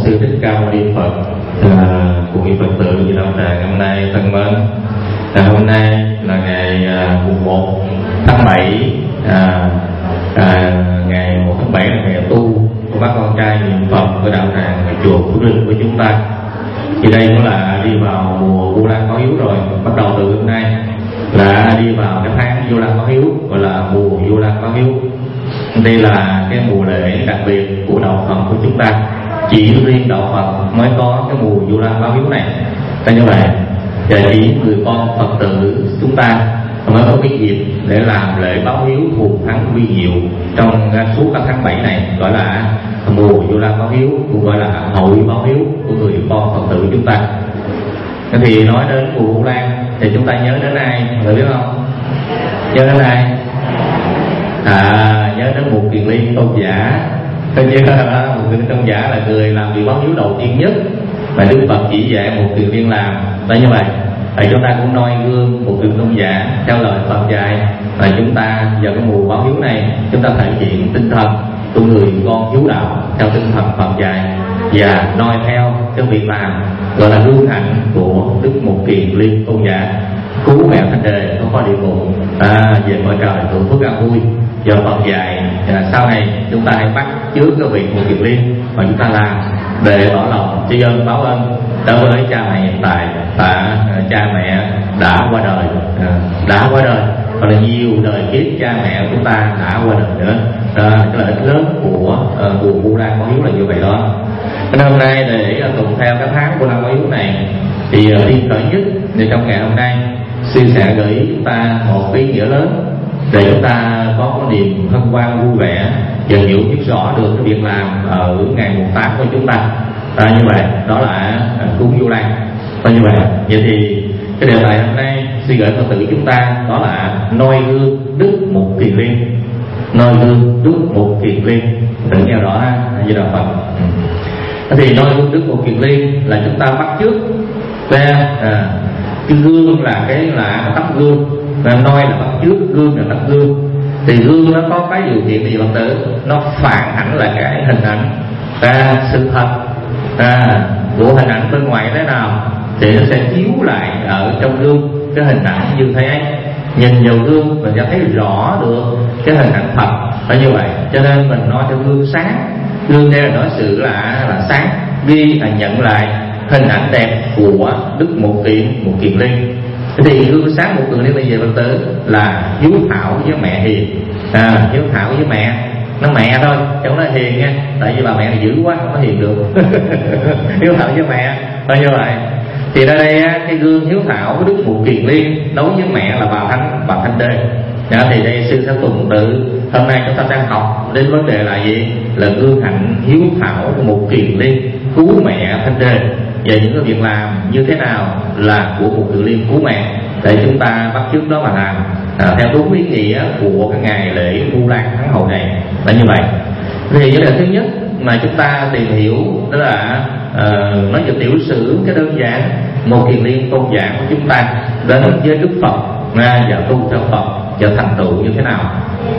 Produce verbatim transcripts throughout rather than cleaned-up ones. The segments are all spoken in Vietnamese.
sư Thích Ca Mâu Ni Phật. À, cùng với Phật tử Di Đạo Tràng hôm nay thân mến, à, hôm nay là ngày à, mùng một tháng bảy, à, à, ngày một tháng bảy là ngày tu của bác con trai niệm Phật của Đạo Tràng và chùa Phước Linh của chúng ta. Thì đây cũng là đi vào mùa Vu Lan Báo Hiếu rồi, bắt đầu từ hôm nay là đi vào cái tháng Vu Lan Báo Hiếu, gọi là mùa Vu Lan Báo Hiếu. Đây là cái mùa lễ đặc biệt của đạo Phật của chúng ta, chỉ riêng đạo Phật mới có cái mùa Vu Lan Báo Hiếu này. Thế như vậy, và chỉ người con Phật tử chúng ta mới có cái dịp để làm lễ báo hiếu thuộc tháng vi diệu trong suốt các tháng bảy này, gọi là mùa Vu Lan Báo Hiếu, cũng gọi là hội báo hiếu của người con Phật tử chúng ta. Thì nói đến mùa Vu Lan thì chúng ta nhớ đến ai, người biết không? Nhớ đến ai? À, nhớ đến một Kiền Liên Tôn giả. Tôi nhớ là một Kiền Liên Tôn giả là người làm việc báo hiếu đầu tiên nhất mà Đức Phật chỉ dạy một Kiền Liên làm. Đấy như vậy, tại chúng ta cũng noi gương một Kiền Tôn giả theo lời Phật dạy, và chúng ta vào cái mùa báo hiếu này chúng ta thể hiện tinh thần của người con hiếu đạo theo tinh thần Phật dạy và noi theo cái việc làm gọi là gương hạnh của Đức Một Kiền Liên Tôn giả, cứu mẹ Thanh Đề không có địa ngục, à, về cõi trời hưởng phước an vui. Giờ Phật dạy à, sau này chúng ta hãy bắt chước cái việc Một Kiền Liên mà chúng ta làm để tỏ lòng tri ân báo ân đối với cha mẹ hiện tại và à, cha mẹ đã qua đời, à, đã qua đời và là nhiều đời kiếp cha mẹ chúng ta đã qua đời nữa. À, cái lợi ích lớn của uh, mùa Vu Lan Báo Hiếu là như vậy đó. Nên hôm nay để uh, cùng theo cái tháng Vu Lan Báo Hiếu này thì uh, tiên khởi nhất thì trong ngày hôm nay sư sẽ gửi chúng ta một cái ý nghĩa lớn để chúng ta có một niềm hân hoan vui vẻ và hiểu biết rõ được cái việc làm ở ngày mùng tám của chúng ta. À, như vậy đó là uh, cúng Vu Lan. Và như vậy, vậy thì cái đề tài hôm nay sư gửi Phật tử chúng ta đó là noi gương Đức Một Kiền Liên. Noi gương Đức Một Kiền Liên, tự nghe rõ ha, như đạo Phật. Ừ. Thì noi gương Đức Một Kiền Liên là chúng ta bắt chước ra, à, cái gương là cái là tấm gương, và noi là bắt chước, gương là tấm gương. Thì gương nó có cái điều kiện gì Phật tử? Nó phản ảnh là cái hình ảnh, à, sự thật, à, của hình ảnh bên ngoài thế nào thì nó sẽ chiếu lại ở trong gương cái hình ảnh như thế ấy. Nhìn vào gương mình sẽ thấy rõ được cái hình ảnh thật, phải như vậy. Cho nên mình nói cho gương sáng, gương đây là nói sự là là sáng, ghi là nhận lại hình ảnh đẹp của Đức Một Kiền Một Kiền Liên. Thì gương sáng Một Kiền Liên bây giờ Phật tử là hiếu thảo với mẹ hiền, à, hiếu thảo với mẹ, nó mẹ thôi chứ không nói hiền nha, tại vì bà mẹ này dữ quá không có hiền được. Hiếu thảo với mẹ, phải như vậy. Thì ở đây cái gương hiếu thảo của Đức Một Kiền Liên đối với mẹ là bà Thanh bà Thanh Đê. Đó, thì đây sư sẽ tuần tự hôm nay chúng ta đang học đến vấn đề là gì? Là gương hạnh hiếu thảo của Một Kiền Liên cứu mẹ Thanh Đê, và những cái việc làm như thế nào là của Một Kiền Liên cứu mẹ để chúng ta bắt chước đó mà làm, à, theo đúng ý nghĩa của cái ngày lễ Vu Lan tháng Hậu này là như vậy. Thì vấn đề thứ nhất mà chúng ta tìm hiểu đó là uh, nói về tiểu sử cái đơn giản Một Kiền Liên Tôn giả của chúng ta đến với Đức Phật và tu theo Phật và thành tựu như thế nào.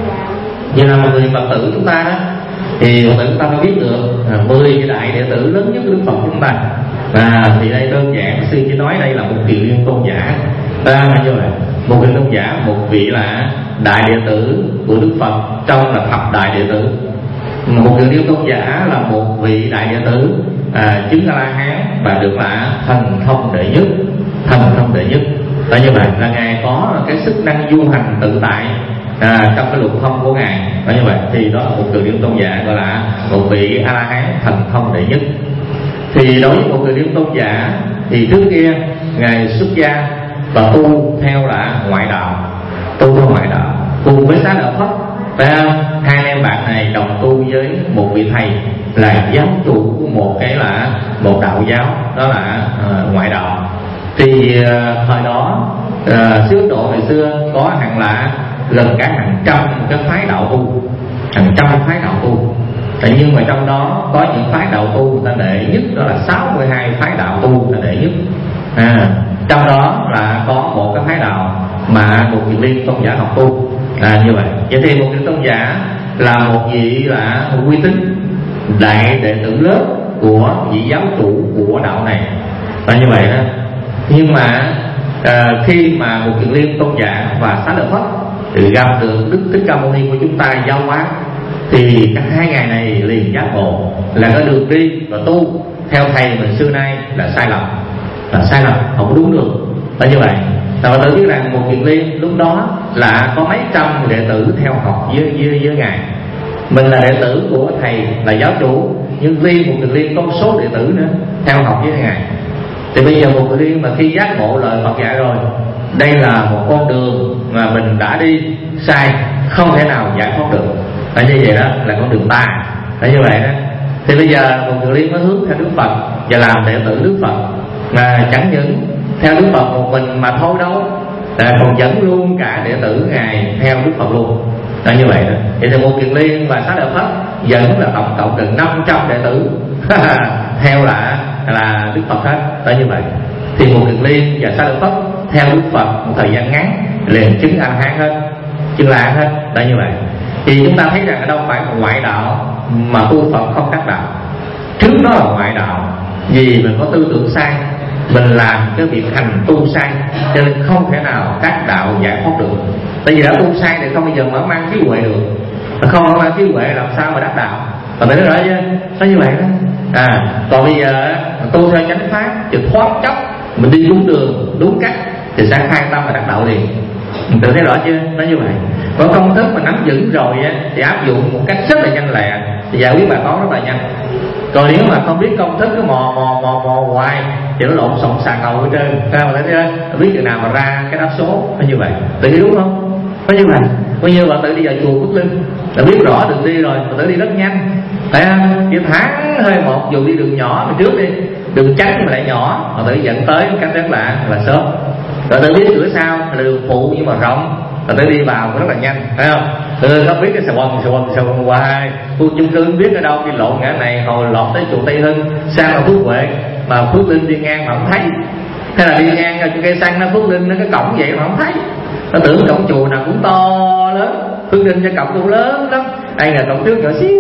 Như là một người Phật tử chúng ta đó thì Phật tử chúng ta phải biết được à, mười cái đại đệ tử lớn nhất của Đức Phật chúng ta. À, thì đây đơn giản sư chỉ nói đây là Một Kiền Liên Tôn giả. Ta như vậy, Một Kiền Liên Tôn giả một vị là đại đệ tử của Đức Phật trong là thập đại đệ tử. Một Kiền Liên Tôn giả là một vị đại đệ tử à, chứng A La Hán và được là thần thông đệ nhất, thần thông đệ nhất. Tại như vậy là ngài có cái sức năng du hành tự tại à, trong cái luật thông của ngài. Tại như vậy thì đó là một Kiền Liên Tôn giả gọi là một vị A La Hán thần thông đệ nhất. Thì đối với một Kiền Liên Tôn giả thì trước kia ngài xuất gia và tu theo là ngoại đạo, tu theo ngoại đạo cùng với Xá Lợi Phất. Và hai anh em bạn này đồng tu với một vị thầy là giáo chủ của một cái là một đạo giáo, đó là uh, ngoại đạo. Thì uh, thời đó uh, xứ Ấn Độ ngày xưa có hàng là gần cả hàng trăm cái phái đạo tu, hàng trăm phái đạo tu. Tại nhưng mà trong đó có những phái đạo tu người ta đệ nhất, đó là sáu mươi hai phái đạo tu người ta đệ nhất. À, trong đó là có một cái phái đạo mà Một Kiền Liên Tôn giả học tu. À, như vậy, vậy thì Một Kiền Liên Tôn giả là một vị là một uy tín đại đệ tử lớn của vị giáo chủ của đạo này là như vậy đó. Nhưng mà à, khi mà một Kiền Liên Tôn giả và Xá Lợi Phất thì gặp được Đức Thích Ca Mâu Ni của chúng ta giáo hóa, thì các hai ngày này liền giác ngộ là cái đường đi và tu theo thầy mình xưa nay là sai lầm, là sai lầm, không đúng được. Là như vậy. Và tự biết rằng một Kiền Liên lúc đó là có mấy trăm đệ tử theo học với với, với ngài. Mình là đệ tử của thầy là giáo chủ, nhưng riêng một Kiền Liên có một số đệ tử nữa theo học với ngài. Thì bây giờ một Kiền Liên mà khi giác ngộ lời Phật dạy rồi, đây là một con đường mà mình đã đi sai, không thể nào giải thoát được. Là như vậy đó, là con đường tà. Là như vậy đó. Thì bây giờ một Kiền Liên mới hướng theo Đức Phật và làm đệ tử Đức Phật, mà chẳng những theo Đức Phật một mình mà thôi đâu, là còn dẫn luôn cả đệ tử ngài theo Đức Phật luôn. Là như vậy đó. Thì một Kiền Liên và Xá Lợi Phất dẫn là tổng cộng gần năm trăm đệ tử theo là là Đức Phật hết. Là như vậy. Thì một Kiền Liên và Xá Lợi Phất theo Đức Phật một thời gian ngắn liền chứng A La Hán hết, chứng La Hán hết. Là như vậy. Thì chúng ta thấy rằng ở đâu phải một ngoại đạo mà tu Phật không đắc đạo. Trước đó là ngoại đạo, vì mình có tư tưởng sai, mình làm cái việc hành tu sai, cho nên không thể nào đắc đạo giải thoát được. Tại vì đã tu sai thì không bao giờ mở mang trí huệ được, không mở mang trí huệ làm sao mà đắc đạo. Và mình nói rõ chứ, nó như vậy đó. À, còn bây giờ tu theo chánh pháp, thì thoát chấp, mình đi đúng đường, đúng cách thì sẽ khai tâm và đắc đạo liền. Mình tự thấy rõ chưa? Nó như vậy. Còn công thức mà nắm vững rồi á, thì áp dụng một cách rất là nhanh lẹ, thì giải quyết bài toán rất là nhanh. Còn nếu mà không biết công thức, cứ mò mò mò mò hoài thì nó lộn xộn xà ngầu hết trơn. Sao mà thấy chưa? Biết chừng nào mà ra cái đáp số. Nó như vậy. Tự nghĩ đúng không? Nó như vậy. Coi như bạn tự đi vào chùa Phước Linh là biết rõ đường đi rồi, mà tự đi rất nhanh. Thấy không? Chỉ tháng hơi một, dù đi đường nhỏ mà trước đi, đường tránh mà lại nhỏ, mà tự dẫn tới một cách rất là là sớm. Rồi tự biết cửa sau là đường phụ nhưng mà rộng, rồi tới đi vào rất là nhanh, thấy không? Ừ, không biết cái sờ quần sờ quần sờ quần hoài, khu chung cư biết ở đâu, đi lộn ngã này hồi lọt tới chùa Tây Hưng sang là Phước Huệ, mà Phước Linh đi ngang mà không thấy, hay là đi ngang cái cây xăng nó Phước Linh nó cái cổng vậy mà không thấy, nó tưởng cổng chùa nào cũng to lớn, Phước Linh cho cổng cũng lớn lắm, ai ngờ cổng trước nhỏ xíu.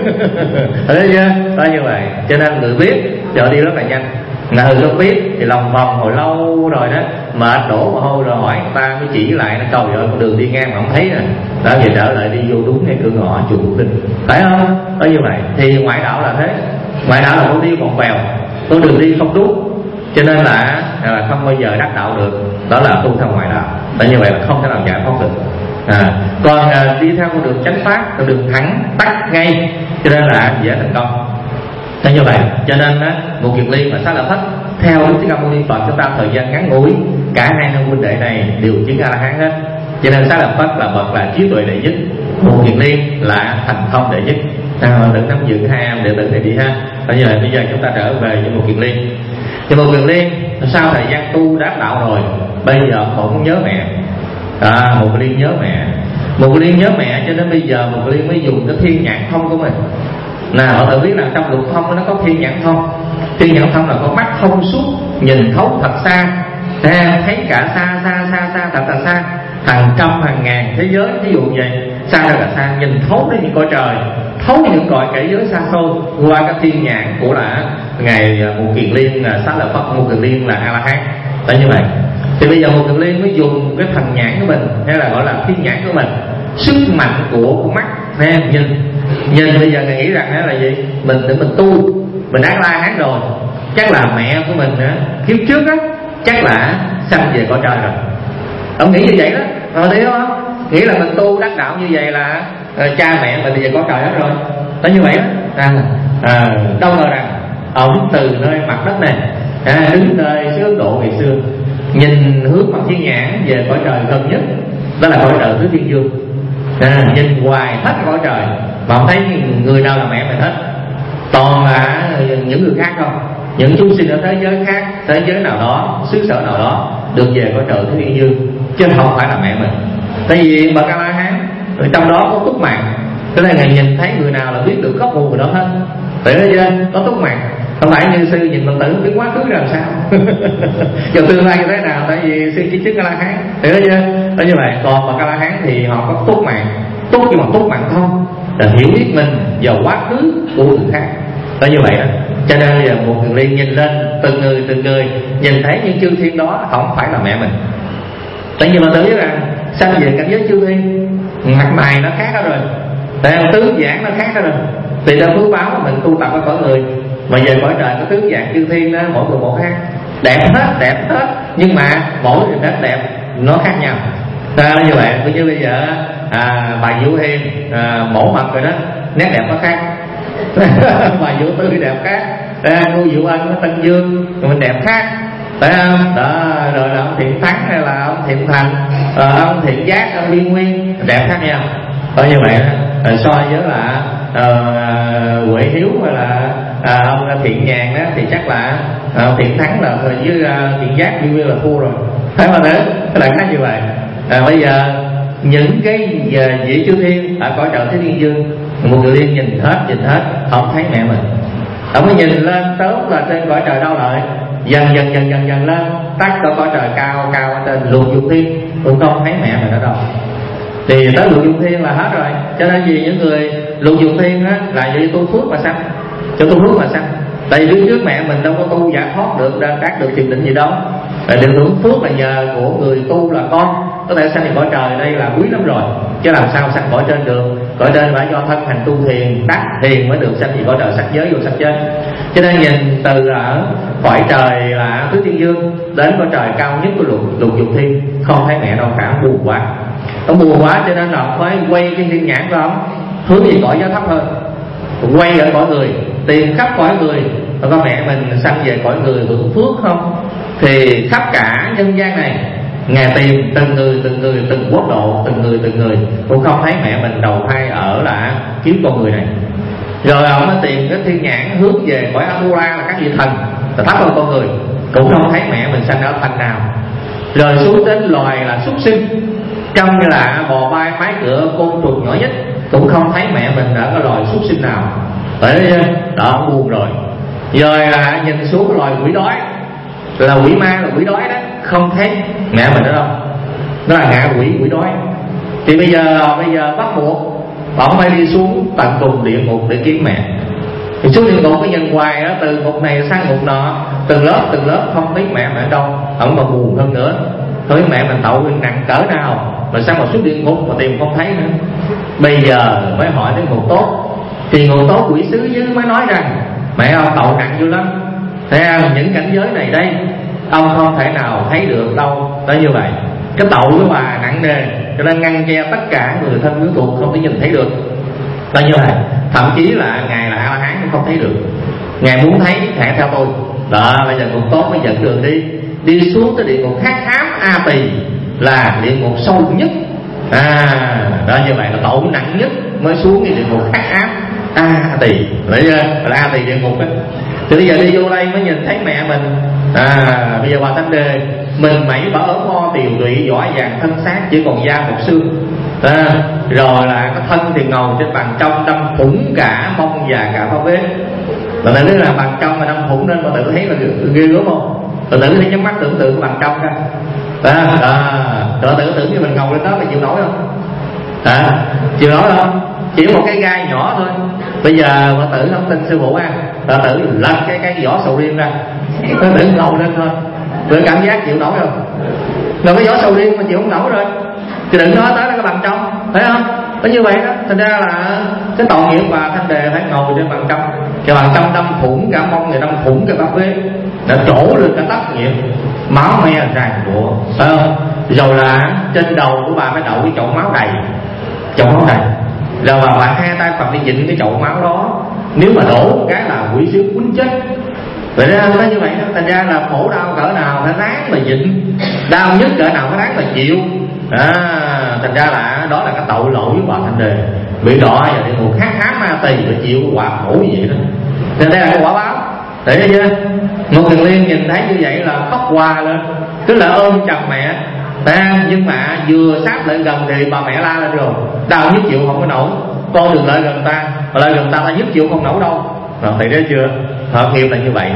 Thấy chưa? Đó như vậy, cho nên người biết giờ đi rất là nhanh. Người không biết thì lòng vòng hồi lâu rồi đó, mệt đổ mồ hôi rồi hỏi người ta mới chỉ lại, nó cầu rồi con đường đi ngang mà không thấy nè, đó về trở lại đi vô đúng cái cửa ngõ chùa Phước Linh, phải không? Đó như vậy. Thì ngoại đạo là thế, ngoại đạo là con đi vòng vèo, con đường đi không đúng, cho nên là, là không bao giờ đắc đạo được. Đó là tu theo ngoại đạo. Đó như vậy là không thể nào giải thoát được. À, còn à, đi theo con đường chánh pháp, con đường thẳng tắt ngay, cho nên là dễ thành công. Thế như vậy, cho nên á, một Kiền Liên và Xá Lợi Phất theo Đức Thích Ca Mâu Ni Phật chúng ta thời gian ngắn ngủi, cả hai ông huynh đệ này đều chứng A La Hán hết. Cho nên Xá Lợi Phất là bậc là trí tuệ đệ nhất, một Kiền Liên là thành thông đệ nhất. À, đừng nắm giữ hai em đệ tử này đi ha. Bây giờ bây giờ chúng ta trở về với một Kiền Liên. Thì một Kiền Liên sau thời gian tu đắc đạo rồi, bây giờ họ cũng nhớ mẹ. À, một Kiền Liên nhớ mẹ, một Kiền Liên nhớ mẹ, cho nên bây giờ một Kiền Liên mới dùng cái thiên nhãn thông của mình. Nào họ tự biết là trong lục thông nó có thiên nhãn thông. Thiên nhãn thông là có mắt thông suốt, nhìn thấu thật xa, thấy cả xa xa xa xa thật là xa, hàng trăm hàng ngàn thế giới, ví dụ vậy, xa thật là xa, nhìn thấu đến những cõi trời, thấu những cõi kẻ giới xa xôi qua cái thiên nhãn của là ngài một Kiền Liên là Xá Lợi Phất, một Kiền Liên là A La Hán. Đó như vậy. Thì bây giờ một Kiền Liên mới dùng cái thần nhãn của mình, hay là gọi là thiên nhãn của mình, sức mạnh của con mắt, nghe nhìn nhìn bây giờ người nghĩ rằng đó là gì, mình để mình tu, mình đã La Hán rồi, chắc là mẹ của mình á, kiếp trước á, chắc là sanh về cõi trời rồi. Ông nghĩ như vậy đó, rồi thấy không? Nghĩ là mình tu đắc đạo như vậy là à, cha mẹ mình về cõi trời hết rồi. Đó như vậy đó. À, à, đâu ngờ rằng ông từ nơi mặt đất này, à, đứng nơi xứ Ấn Độ ngày xưa, nhìn hướng mặt thiên nhãn về cõi trời gần nhất, đó là cõi trời Tứ Thiên Dương. À, nhìn hoài hết cõi trời mà không thấy người nào là mẹ mình hết, toàn là những người khác không, những chúng sinh ở thế giới khác, thế giới nào đó, xứ sở nào đó được về cõi trời Tứ Thiên Dương, chứ không phải là mẹ mình. Tại vì bậc A La Hán trong đó có túc mạng, cho nên ngài nhìn thấy người nào là biết được gốc nguồn người đó hết. Vậy đó chưa? Có túc mạng, không phải như sư nhìn phật tử biết quá khứ làm sao, giờ tương lai như thế nào, tại vì sư chỉ chứng A La Hán, hiểu chưa? Đó như vậy. Còn bậc A La Hán thì họ có túc mạng, túc nhưng mà túc mạng không, là hiểu biết mình vào quá khứ của người khác. Đó như vậy đó. Cho nên bây giờ một Kiền Liên nhìn lên từng người từng người, nhìn thấy những chư thiên đó không phải là mẹ mình. Tại vì mà tự biết rằng sanh về cảnh giới chư thiên, mặt mày nó khác đó rồi, tại tướng giảng nó khác đó rồi. Thì trong phước báo mình tu tập ở cõi người, mà về cõi trời có tướng dạng chư thiên đó, mỗi người một khác, đẹp hết, đẹp hết, nhưng mà mỗi người nét đẹp nó khác nhau. Đó, như vậy, cứ như bây giờ à, bà Vũ Hiền à, mổ mật rồi đó, nét đẹp nó khác. Bà Vũ Tư đẹp khác, cô Vũ Ân ở Tân Dương mình đẹp khác, phải không? Đó, rồi là ông Thiện Thắng hay là ông Thiện Thành, rồi ông Thiện Giác, ông Liên Nguyên đẹp khác nhau. Có như vậy đó. Rồi so với là uh, Huệ Hiếu hay là uh, ông Thiện Nhàn đó thì chắc là uh, Thiện Thắng là với uh, Thiện Giác Liên Nguyên là thua rồi, phải không? Thế là khác như vậy. À, bây giờ những cái vị chư thiên ở cõi trời Thế Thiên Dương, một Kiền Liên nhìn hết nhìn hết không thấy mẹ mình. Ông mới nhìn lên tốt là trên cõi trời Đau Lợi, dần dần dần dần dần lên tắt ở cõi trời cao cao ở trên Lục Dục Thiên, cũng không thấy mẹ mình ở đâu. Thì tới Lục Dục Thiên là hết rồi. Cho nên vì những người Lục Dục Thiên á là vì tu phước mà sanh, cho tu phước mà sanh. Tại vì trước mẹ mình đâu có tu giải thoát được, đạt được thiền định gì đâu. Điều hưởng phước là nhờ của người tu là con có thể sanh về cõi trời, đây là quý lắm rồi. Chứ làm sao sanh cõi trên được? Cõi trên phải do thân hành tu thiền, đắc thiền mới được sanh về cõi trời sắc giới, vô sắc giới. Cho nên nhìn từ ở cõi trời là Tứ Thiên Dương đến cõi trời cao nhất của Lục Lục Dục Thiên, không thấy mẹ đâu cả, buồn quá. Ông buồn quá cho nên là phải quay trên thiên nhãn của ông hướng về cõi giới thấp hơn, quay ở cõi người, tìm khắp cõi người có mẹ mình sanh về cõi người hưởng phước không. Thì khắp cả nhân gian này Ngài tìm từng người từng người từng quốc độ, từng người từng người cũng không thấy mẹ mình đầu thai ở là kiếp con người này. Rồi ông mới tìm cái thiên nhãn hướng về cõi Amura là các vị thần là thấp hơn con người, cũng không thấy mẹ mình sanh ở thành nào. Rồi xuống đến loài là súc sinh, trong như là bò bay mái cửa côn trùng nhỏ nhất, cũng không thấy mẹ mình ở cái loài súc sinh nào. Đấy, đó buồn rồi. Rồi là nhìn xuống cái loài quỷ đói, là quỷ ma là quỷ đói đó, không thấy mẹ mình ở đâu, đó là ngạ quỷ quỷ đói. Thì bây giờ bây giờ bắt buộc ông phải đi xuống tận cùng địa ngục để kiếm mẹ. Thì xuống địa ngục cái nhân hoài đó, từ ngục này sang ngục nọ, từng lớp từng lớp không biết mẹ mình ở đâu. Ông mà buồn hơn nữa, thấy mẹ mình tội nguyên nặng cỡ nào mà sao mà xuống địa ngục mà tìm không thấy nữa. Bây giờ mới hỏi đến ngục tốt, thì ngục tốt quỷ sứ dưới mới nói rằng mẹ ông tội nặng dữ lắm. Thấy không? Những cảnh giới này đây ông không thể nào thấy được đâu. Đó như vậy, cái tội của bà nặng nề, cho nên ngăn che tất cả người thân quyến thuộc không thể nhìn thấy được. Đó như vậy, thậm chí là ngài là A La Hán cũng không thấy được. Ngài muốn thấy hãy theo tôi. Đó, bây giờ ngục tốt mới dẫn đường đi, đi xuống tới địa ngục Hắc Ám A Tỳ, là địa ngục sâu nhất. À, đó như vậy là tội nặng nhất mới xuống cái địa ngục Hắc Ám A Tỳ, đấy là A Tỳ địa ngục đó. Thì bây giờ đi vô đây mới nhìn thấy mẹ mình. À, bây giờ bà Thanh Đề mình mẩy bà ốm mo tiều tụy, vỏ vàng thân xác chỉ còn da một xương. À, rồi là cái thân thì ngồi trên bàn trong, đâm thủng cả mông và cả bao vết. Bà tự biết là bàn trong mà đâm thủng nên bà tự thấy là ghê gớm không? Bà tự thấy nhắm mắt tưởng tượng cái bàn trong ra. À, à, rồi tự tưởng như mình ngồi lên đó, mình chịu nổi không? À, chịu nổi không? Chỉ một cái gai nhỏ thôi. Bây giờ bà tử không tin sư phụ à, bà tử lật cái cái vỏ sầu riêng ra, bà tử ngầu lên thôi, rồi cảm giác chịu nổi không? Rồi cái vỏ sầu riêng mà chịu không nổi rồi thì đừng nói tới cái bàn trong, thấy không? Có như vậy đó. Thành ra là cái tội nghiệp bà Thanh Đề phải ngồi trên bàn trong, cái bàn trong đâm thủng cả mông, người đâm thủng cái bắp vế, đã trổ lên cả tóc nghiệp, máu me tràn của, phải không? Rồi là trên đầu của bà mới đậu cái chậu máu đầy, chậu máu đầy. Rồi bà bà hai tay Phật đi dịnh cái chậu máu đó, nếu mà đổ một cái là quỷ sứ quýnh chết. Vậy ra nó như vậy đó. Thành ra là khổ đau cỡ nào phải ráng mà dịnh, đau nhất cỡ nào phải ráng mà chịu. À, thành ra là đó là cái tội lỗi của bà Thanh Đề, bị đọa vào địa ngục Hắc Ám Ma Tỳ phải chịu cái quả khổ như vậy đó. Nên đây là cái quả báo. Để thấy chưa? Một Kiền Liên nhìn thấy như vậy là khóc hòa lên, tức là ôm chầm mẹ. À, nhưng mà vừa sát lại gần thì bà mẹ la lên rồi, đau nhất chịu không có nổi, con đừng lại gần ta, mà lại gần ta ta nhất chịu không nổi đâu. Rồi thấy đấy chưa? Họ nghiệp là như vậy.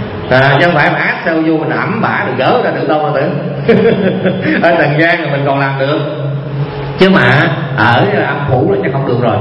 À, chứ không phải mà ác sao vô mình ẩm bả được gỡ ra được đâu mà tưởng. Ở trần gian là mình còn làm được, chứ mà ở âm phủ là chắc không được rồi.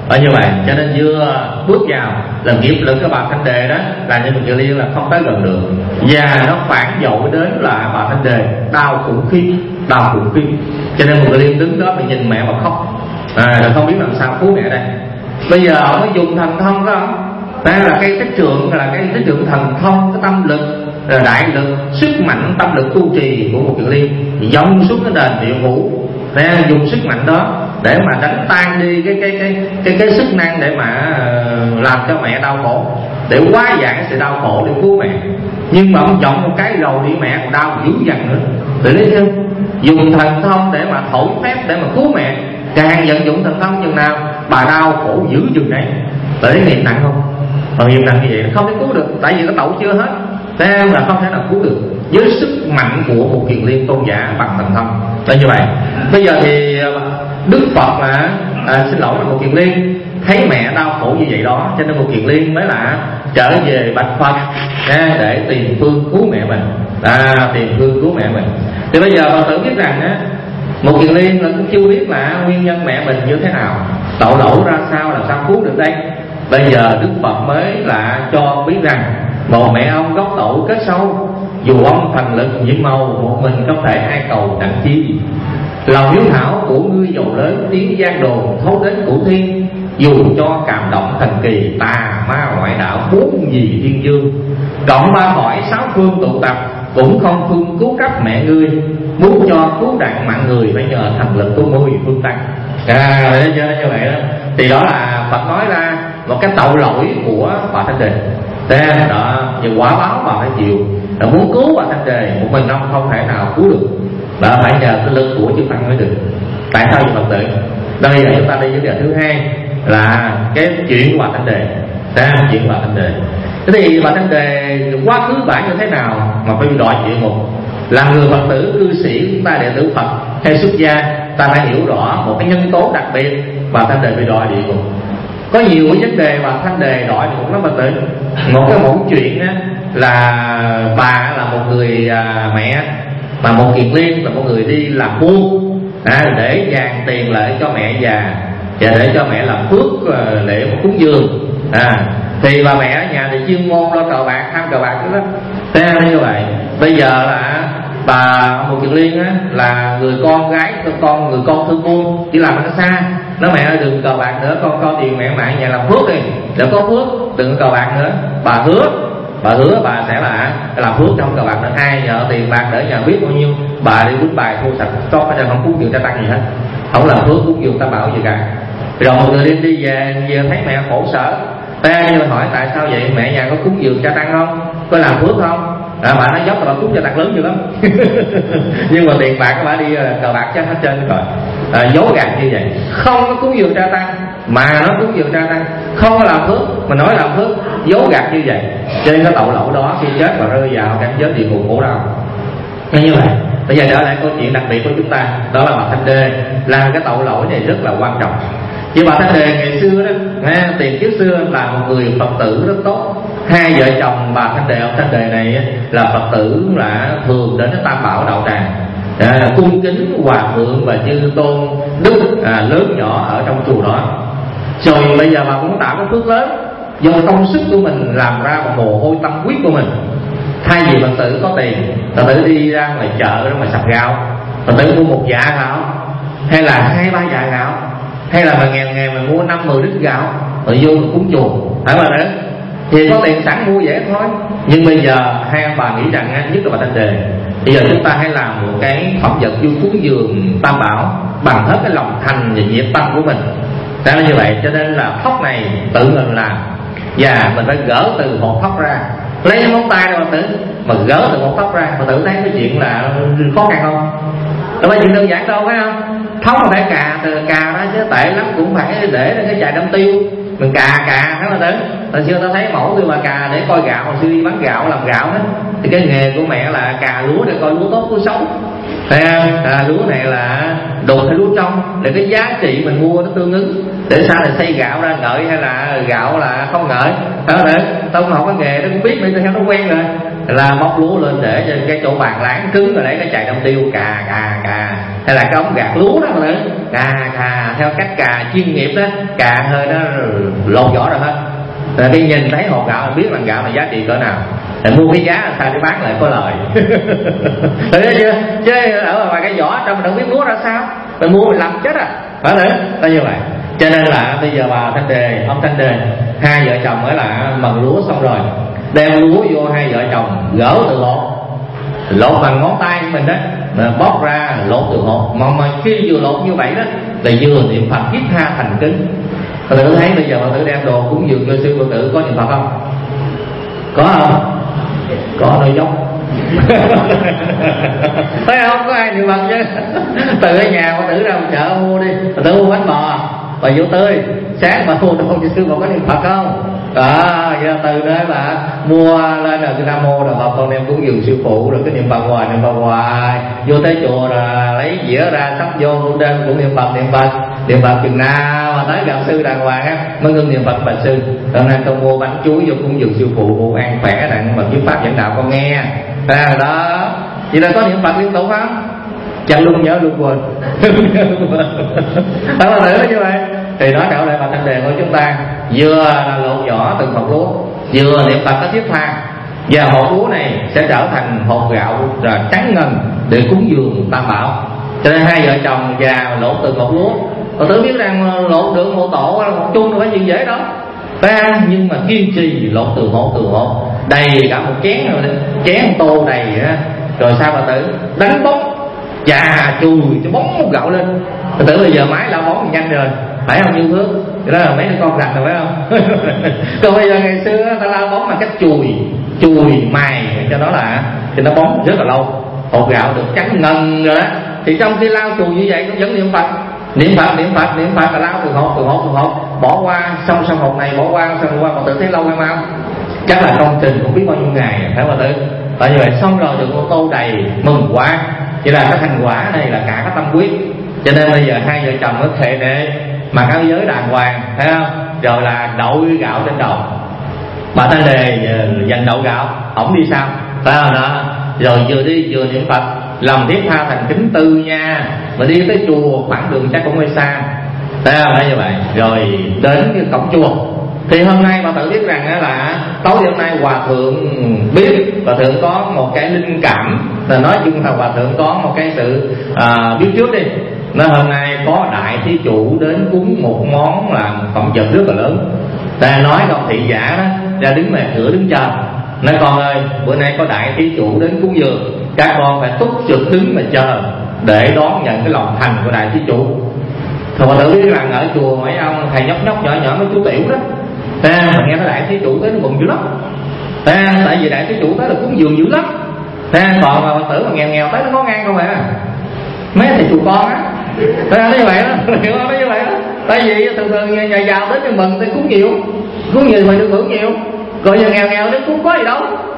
Ở như vậy cho nên vừa bước vào là nghiệp lực của bà Thanh Đề đó là như một Kiều Liên là không tới gần được, và nó phản dội đến là bà Thanh Đề đau khủng khiếp, đau khủng khiếp. Cho nên một Kiều Liên đứng đó mà nhìn mẹ mà khóc, à, là không biết làm sao cứu mẹ đây. Bây giờ ông mới dùng thần thông đó, đây là cái cái trượng, là cái cái trượng thần thông, cái tâm lực, là đại lực, sức mạnh tâm lực tu trì của một Kiều Liên dông xuống cái nền địa ngục, dùng sức mạnh đó để mà đánh tan đi cái cái cái cái cái sức năng để mà làm cho mẹ đau khổ, để hóa giải sự đau khổ, để cứu mẹ. Nhưng mà ông chọn một cái rồi đi mẹ còn đau dữ dằn nữa, để lấy thêm dùng thần thông để mà thổi phép để mà cứu mẹ. Càng vận dụng thần thông chừng nào bà đau khổ dữ chừng đấy. Để nghiệp nặng không? Còn nghiệp nặng như vậy không thể cứu được, tại vì cái tẩu chưa hết, nên là không thể nào cứu được với sức mạnh của một Kiền Liên tôn giả bằng thần thông. Đó như vậy. Bây giờ thì Đức Phật mà à, xin lỗi là một Kiền Liên thấy mẹ đau khổ như vậy đó, cho nên một Kiền Liên mới là trở về bạch Phật à, để tìm phương cứu mẹ mình, à, tìm phương cứu mẹ mình. Thì bây giờ Phật tử biết rằng á, một Kiền Liên là cũng chưa biết là nguyên nhân mẹ mình như thế nào, tội lỗi ra sao, làm sao cứu được đây. Bây giờ Đức Phật mới là cho biết rằng một mẹ ông gốc tội kết sâu, dù ông thành lực nhiễm màu, một mình không thể ai cầu đặng chi. Lòng hiếu thảo của ngươi dầu lớn, tiếng gian đồn thấu đến cửu thiên. Dù cho cảm động thần kỳ, tà ma ngoại đạo muốn gì thiên dương. Cộng ba hỏi sáu phương tụ tập, cũng không phương cứu cấp mẹ ngươi. Muốn cho cứu đặng mạng người, phải nhờ thành lực tu mười phương tăng. À, như vậy đó. Thì đó là Phật nói ra một cái tội lỗi của bà Thanh Đề. Thế đó, nhưng quả báo bà phải chịu. Là muốn cứu bà Thanh Đề, một mình ông không thể nào cứu được, là phải nhờ cái lực của chư Tăng mới được. Tại sao vậy Phật tử? Đây là chúng ta đi vấn đề thứ hai là cái chuyện của bà Thanh Đề. Đó, chuyện của bà Thanh Đề. Thế thì bà Thanh Đề quá khứ bà như thế nào mà phải đòi địa ngục? Là người Phật tử cư sĩ, chúng ta đệ tử Phật hay xuất gia, ta phải hiểu rõ một cái nhân tố đặc biệt bà Thanh Đề bị đòi địa ngục. Có nhiều cái vấn đề bà Thanh Đề đòi địa ngục lắm Phật tử. Một cái mẫu chuyện á, là bà là một người à, mẹ mà một Kiền Liên là một người đi làm buôn à, để dàn tiền lại cho mẹ già và để cho mẹ làm phước à, để một cúng dường. À, thì bà mẹ ở nhà thì chuyên môn lo cờ bạc, tham cờ bạc đó. Thế như vậy bây giờ là bà một Kiền Liên á, là người con gái con người con thương buôn chỉ làm ở xa, nó mẹ ơi đừng cờ bạc nữa, con con tiền mẹ mẹ nhà làm phước đi để có phước, đừng cờ bạc nữa. Bà hứa bà hứa bà sẽ là làm phước trong cờ bạc nữa, ai nhờ tiền bạc để nhà biết bao nhiêu bà đi quýnh bài thua sạch cho cái không cúng dường cho tăng gì hết, không làm phước cúng dường tam bảo gì cả. Rồi một người đi đi về về thấy mẹ khổ sở, ta như hỏi tại sao vậy, mẹ nhà có cúng dường cho tăng không, có làm phước không? À, bà nói dốc là bà cúng cho tăng lớn dữ lắm nhưng mà tiền bạc các bà đi cờ bạc chắc hết trơn rồi. À, dối gạt như vậy, không có cúng dường cha tăng mà nó cúng dường cha tăng, không có làm phước mà nói làm phước, dối gạt như vậy. Cho nên cái tội lỗi đó khi chết và rơi vào cảnh giới địa ngục khổ đau. Nên như vậy bây giờ trở lại câu chuyện đặc biệt của chúng ta, đó là bà Thanh Đề làm cái tội lỗi này rất là quan trọng. Vì bà Thanh Đề ngày xưa đó, nghe, tiền kiếp xưa là một người Phật tử rất tốt. Hai vợ chồng bà Thanh Đề, ông Thanh Đề này là Phật tử là thường đến Tam Bảo đạo tràng, à, cung kính hòa thượng và chư tôn đức à, lớn nhỏ ở trong chùa đó. Rồi bây giờ bà cũng tạo cái phước lớn, do công sức của mình làm ra một mồ hôi tâm huyết của mình. Thay vì Phật tử có tiền, Phật tử đi ra ngoài chợ ra ngoài sạp gạo, Phật tử mua một dạ gạo hay là hai ba dạ gạo, hay là mà nghèo nghèo mà mua năm mười lít gạo rồi vô cúng chùa, phải mà đấy thì có tiền sẵn mua dễ thôi. Nhưng bây giờ hai ông bà nghĩ rằng nhất là bà Thanh Đề, bây giờ chúng ta hãy làm một cái phẩm vật vui cúng dường Tam Bảo bằng hết cái lòng thành và nhiệt tâm của mình. Đó là như vậy, cho nên là thóc này tự mình làm và mình phải gỡ từ một thóc ra, lấy cái ngón tay ra mà tử mà gỡ từ một thóc ra, mà tự thấy cái chuyện là khó khăn không? Đâu phải chuyện đơn giản đâu, phải không? Thóc mà phải cà từ cà đó chứ tệ lắm cũng phải để cái chài đâm tiêu mình cà cà hết là tử. Hồi xưa tao thấy mẫu tôi mà cà để coi gạo, hồi xưa đi bán gạo làm gạo hết, thì cái nghề của mẹ là cà lúa để coi lúa tốt lúa xấu. Thấy không? À, lúa này là đục hay lúa trong, để cái giá trị mình mua nó tương ứng, để sao là xây gạo ra ngợi hay là gạo là không ngợi. Đó để tao học cái nghề nó cũng biết, nên theo nó quen rồi, là bóc lúa lên để cho cái chỗ bàn láng cứng rồi lấy cái chày đâm tiêu cà cà cà, hay là cái ống gạt lúa đó mà nữa cà cà theo cách cà chuyên nghiệp đó, cà hơi nó lột vỏ rồi hết. Rồi khi nhìn thấy hột gạo biết là gạo là giá trị cỡ nào, để mua cái giá sao để bán lại có lời. Thấy chưa? Chứ ở ngoài cái vỏ trong mình đâu biết lúa ra sao, mình mua mình làm chết à, phải nữa. Đó như vậy. Cho nên là bây giờ bà Thanh Đề, ông Thanh Đề, hai vợ chồng mới là mần lúa xong rồi, đem lúa vô hai vợ chồng gỡ từ hột, lột bằng ngón tay của mình đó, mà bóc ra lột từ hột. Mà, mà khi vừa lột như vậy đó là vừa niệm Phật thiết tha thành kính. Bà tự thấy bây giờ bà tự đem đồ cúng dường cho sư bà tự có niệm Phật không? Có không? Có nơi dốc. Thấy không? Có ai niệm Phật chứ. Từ ở nhà bà tự ra chợ mua đi, bà tự mua bánh bò bà vô tươi, sáng bà mua đồ cho sư bà có niệm Phật không? Đó, giờ từ đó bà mua lên rồi cái Nam Mô rồi Phật con đem cúng dường sư phụ, rồi cái niệm Phật hoài niệm Phật hoài, vô tới chùa rồi lấy dĩa ra sắp vô cũng đem cũng niệm Phật niệm Phật niệm Phật chừng nào mà tới gặp sư đàng hoàng á mới ngưng niệm Phật bạch sư. Hôm nay con mua bánh chuối vô cúng dường sư phụ, phụ an khỏe đặng mà thuyết pháp dẫn đạo con nghe. À, đó vậy là có niệm Phật liên tục không? Chẳng luôn nhớ luôn quên. Đó là thử như vậy. Thì nói trở lại bà Thanh Đề của chúng ta, vừa là lột vỏ từng hột lúa, vừa niệm Phật có thiết tha, và hột lúa này sẽ trở thành hột gạo rồi trắng ngần để cúng dường Tam Bảo. Cho nên hai vợ chồng già lột từng hột lúa, tôi tưởng biết rằng lột được một tổ một chung là phải chuyện dễ đó, ta nhưng mà kiên trì lột từ hột từ hột đầy cả một chén rồi, chén tô đầy á, rồi sao bà tử đánh bóng chà chùi cho bóng một gạo lên. Bà tử bây giờ máy lao bóng nhanh rồi, phải không Như Phước? Cái đó là mấy đứa con rạch rồi phải không? Còn bây giờ ngày xưa ta lao bóng bằng cách chùi chùi mài cho nó là cho nó bóng rất là lâu, hột gạo được trắng ngần rồi đó. Thì trong khi lao chùi như vậy cũng vẫn niệm Phật niệm Phật niệm Phật niệm Phật là lao từ hột từ hột từ hột bỏ qua xong xong hột này bỏ qua xong qua, mà tự thấy lâu hay không? Chắc là công trình cũng biết bao nhiêu ngày phải không? Tự tại như vậy xong rồi được ô tô đầy mừng quá. Vậy là cái thành quả này là cả cái tâm quyết. Cho nên bây giờ hai vợ chồng có thể để mặc áo giới đàng hoàng, thấy không? Rồi là đậu gạo trên đầu. Bà Thanh Đề dành đậu gạo, ổng đi sao? Phải không đó? Rồi vừa đi vừa niệm Phật, lòng thiết tha thành kính tư nha. Mà đi tới chùa khoảng đường chắc cũng hơi xa, thấy không? Đấy như vậy. Rồi đến cái cổng chùa. Thì hôm nay bà tự biết rằng là tối hôm nay Hòa Thượng biết, Hòa Thượng có một cái linh cảm, là nói chung là Hòa Thượng có một cái sự à, biết trước đi. Nó hôm nay có đại thí chủ đến cúng một món làm phẩm vật rất là lớn. Ta nói con thị giả đó ra đứng ngoài cửa đứng chờ, nói con ơi bữa nay có đại thí chủ đến cúng dường, các con phải túc trực đứng mà chờ để đón nhận cái lòng thành của đại thí chủ. Thì Hòa Thượng biết rằng ở chùa mấy ông thầy nhóc nhóc nhỏ nhỏ mấy chú tiểu đó, ta mà nghe nói đại thí chủ tới nó mừng dữ lắm. Ta tại vì đại thí chủ tới là cúng dường dữ lắm. Ta còn mà Phật tử mà nghèo nghèo tới nó có ngang không à, mấy thầy chùa con á. Ta nói như vậy đó, hiểu không? Nói như vậy đó. Tại vì thường thường nhà, nhà giàu tới cho mừng tới cúng nhiều, cúng nhiều mà được hưởng nhiều. Rồi giờ nghèo nghèo đến cúng có gì đâu.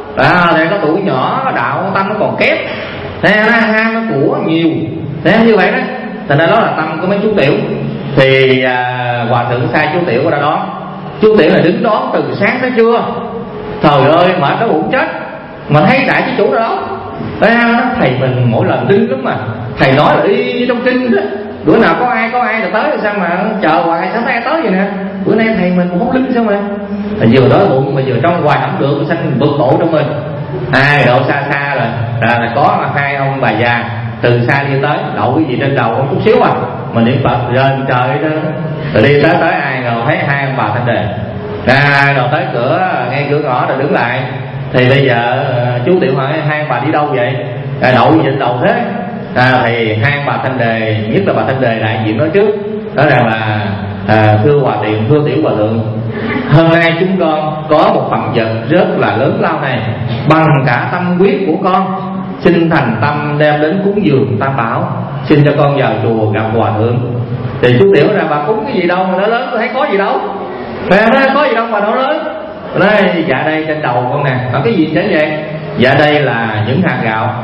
À đây có tuổi nhỏ có đạo tâm nó còn kém, thế nó ham nó của nhiều, thế như vậy đó. Thành ra đó là tâm của mấy chú tiểu. Thì à, Hòa Thượng sai chú tiểu ra đó. Chú tiểu là đứng đón từ sáng tới trưa. Trời ơi mệt nó bụng chết, mà thấy đại chú chủ đó đó, thầy mình mỗi lần đứng lắm mà thầy nói là y trong kinh đó, bữa nào có ai có ai là tới rồi sao mà chờ hoài sao ai tới vậy nè. Bữa nay thầy mình cũng hút linh sao mà là vừa đói bụng mà vừa trong hoài không được, sanh bực bội trong mình. Ai độ xa xa rồi là, là có hai ông bà già từ xa đi tới đậu cái gì trên đầu một chút xíu à, mà niệm Phật lên trời đó. Rồi đi tới tới ai rồi thấy hai ông bà Thanh Đề à, rồi tới cửa ngay cửa ngõ rồi đứng lại. Thì bây giờ chú tiểu hỏi hai ông bà đi đâu vậy? À, đậu gì trên đầu thế? À, thì hai ông bà Thanh Đề, nhất là bà Thanh Đề đại diện nói trước, đó rằng là à, thưa Hòa Tiện, thưa tiểu Hòa Thượng, hôm nay chúng con có một phẩm vật rất là lớn lao này, bằng cả tâm huyết của con, xin thành tâm đem đến cúng dường Tam Bảo, xin cho con vào chùa gặp Hòa Thượng. Thì chú tiểu ra bà cúng cái gì đâu mà nó lớn, tôi thấy có gì đâu. Mà nó có gì đâu mà nó lớn. Đây, dạ đây trên đầu con nè, có cái gì trên vậy? Dạ đây là những hạt gạo.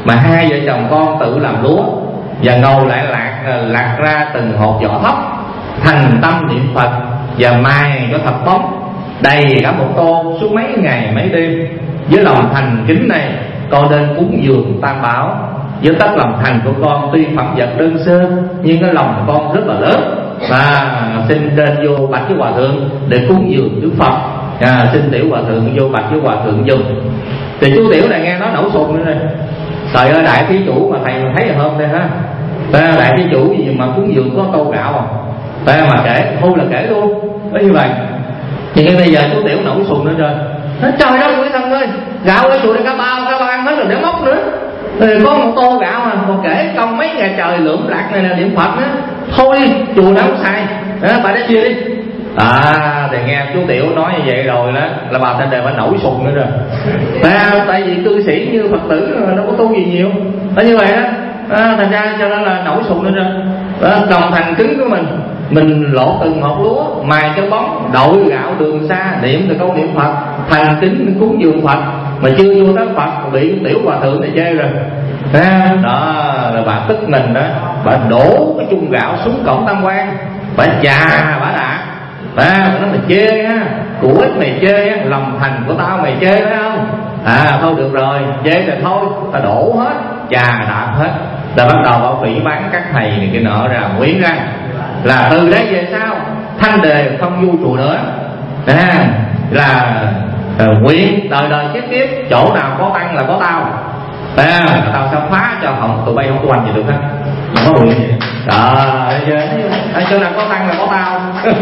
mà hai vợ chồng con tự làm lúa và ngầu lại lạc lạc ra từng hột vỏ thóc, thành tâm niệm Phật và mài cho thật bóng, đầy cả một tô suốt mấy ngày mấy đêm. Với lòng thành kính này, con nên cúng dường Tam Bảo. Với tất lòng thành của con, tuy phẩm vật đơn sơ nhưng cái lòng con rất là lớn, và xin nên vô bạch với hòa thượng để cúng dường Đức Phật. À, xin tiểu hòa thượng vô bạch với hòa thượng dùng. Thì chú tiểu này nghe nói nổ sùng nữa rồi. Trời ơi, đại thí chủ mà thầy mà thấy là hôm đây ha, đại thí chủ gì mà cúng dường có câu gạo à, ta mà kể thôi là kể luôn. Nó như vậy thì bây giờ chú tiểu nổi sùng nữa rồi. Nói, trời đất quý thân ơi, gạo ở chùa này cả bao cả bao ăn hết rồi để móc nữa, rồi có một tô gạo mà còn kể công mấy ngày trời lượm lạc này là niệm Phật nữa. Thôi chùa nó không xài, đó, bà đã chia đi. À, thì nghe chú tiểu nói như vậy rồi đó là bà Thanh Đề phải nổi sùng nữa rồi. À, tại vì cư sĩ như Phật tử nó có tu gì nhiều, nó như vậy đó. À, thành ra cho nên là nổi sùng nữa rồi. Đó, lòng thành kính của mình, mình lột từng hột lúa, mài cho bóng, đội gạo đường xa, niệm từ câu niệm Phật, thành kính cúng dường Phật, mà chưa vô tới Phật bị tiểu hòa thượng này chê rồi. À, đó là bà tức mình đó, bà đổ cái chung gạo xuống cổng Tam Quan, bà chà bà đã. À, nó mày chê ha, của ít mày chê á, lòng thành của tao mày chê phải không? À thôi được rồi, chê rồi thôi, ta đổ hết, chà đạp hết. Là bắt đầu bảo phỉ bán các thầy này kia nọ ra, nguyện ra là từ đấy về sau Thanh Đề không du chùa nữa. À, là uh, nguyện đời đời kiếp kiếp chỗ nào có tăng là có tao. À, tao sẽ phá cho không tụi bay không tu hành gì được hết. Không có nguyện gì đó, ở chỗ nào có tăng là có tao.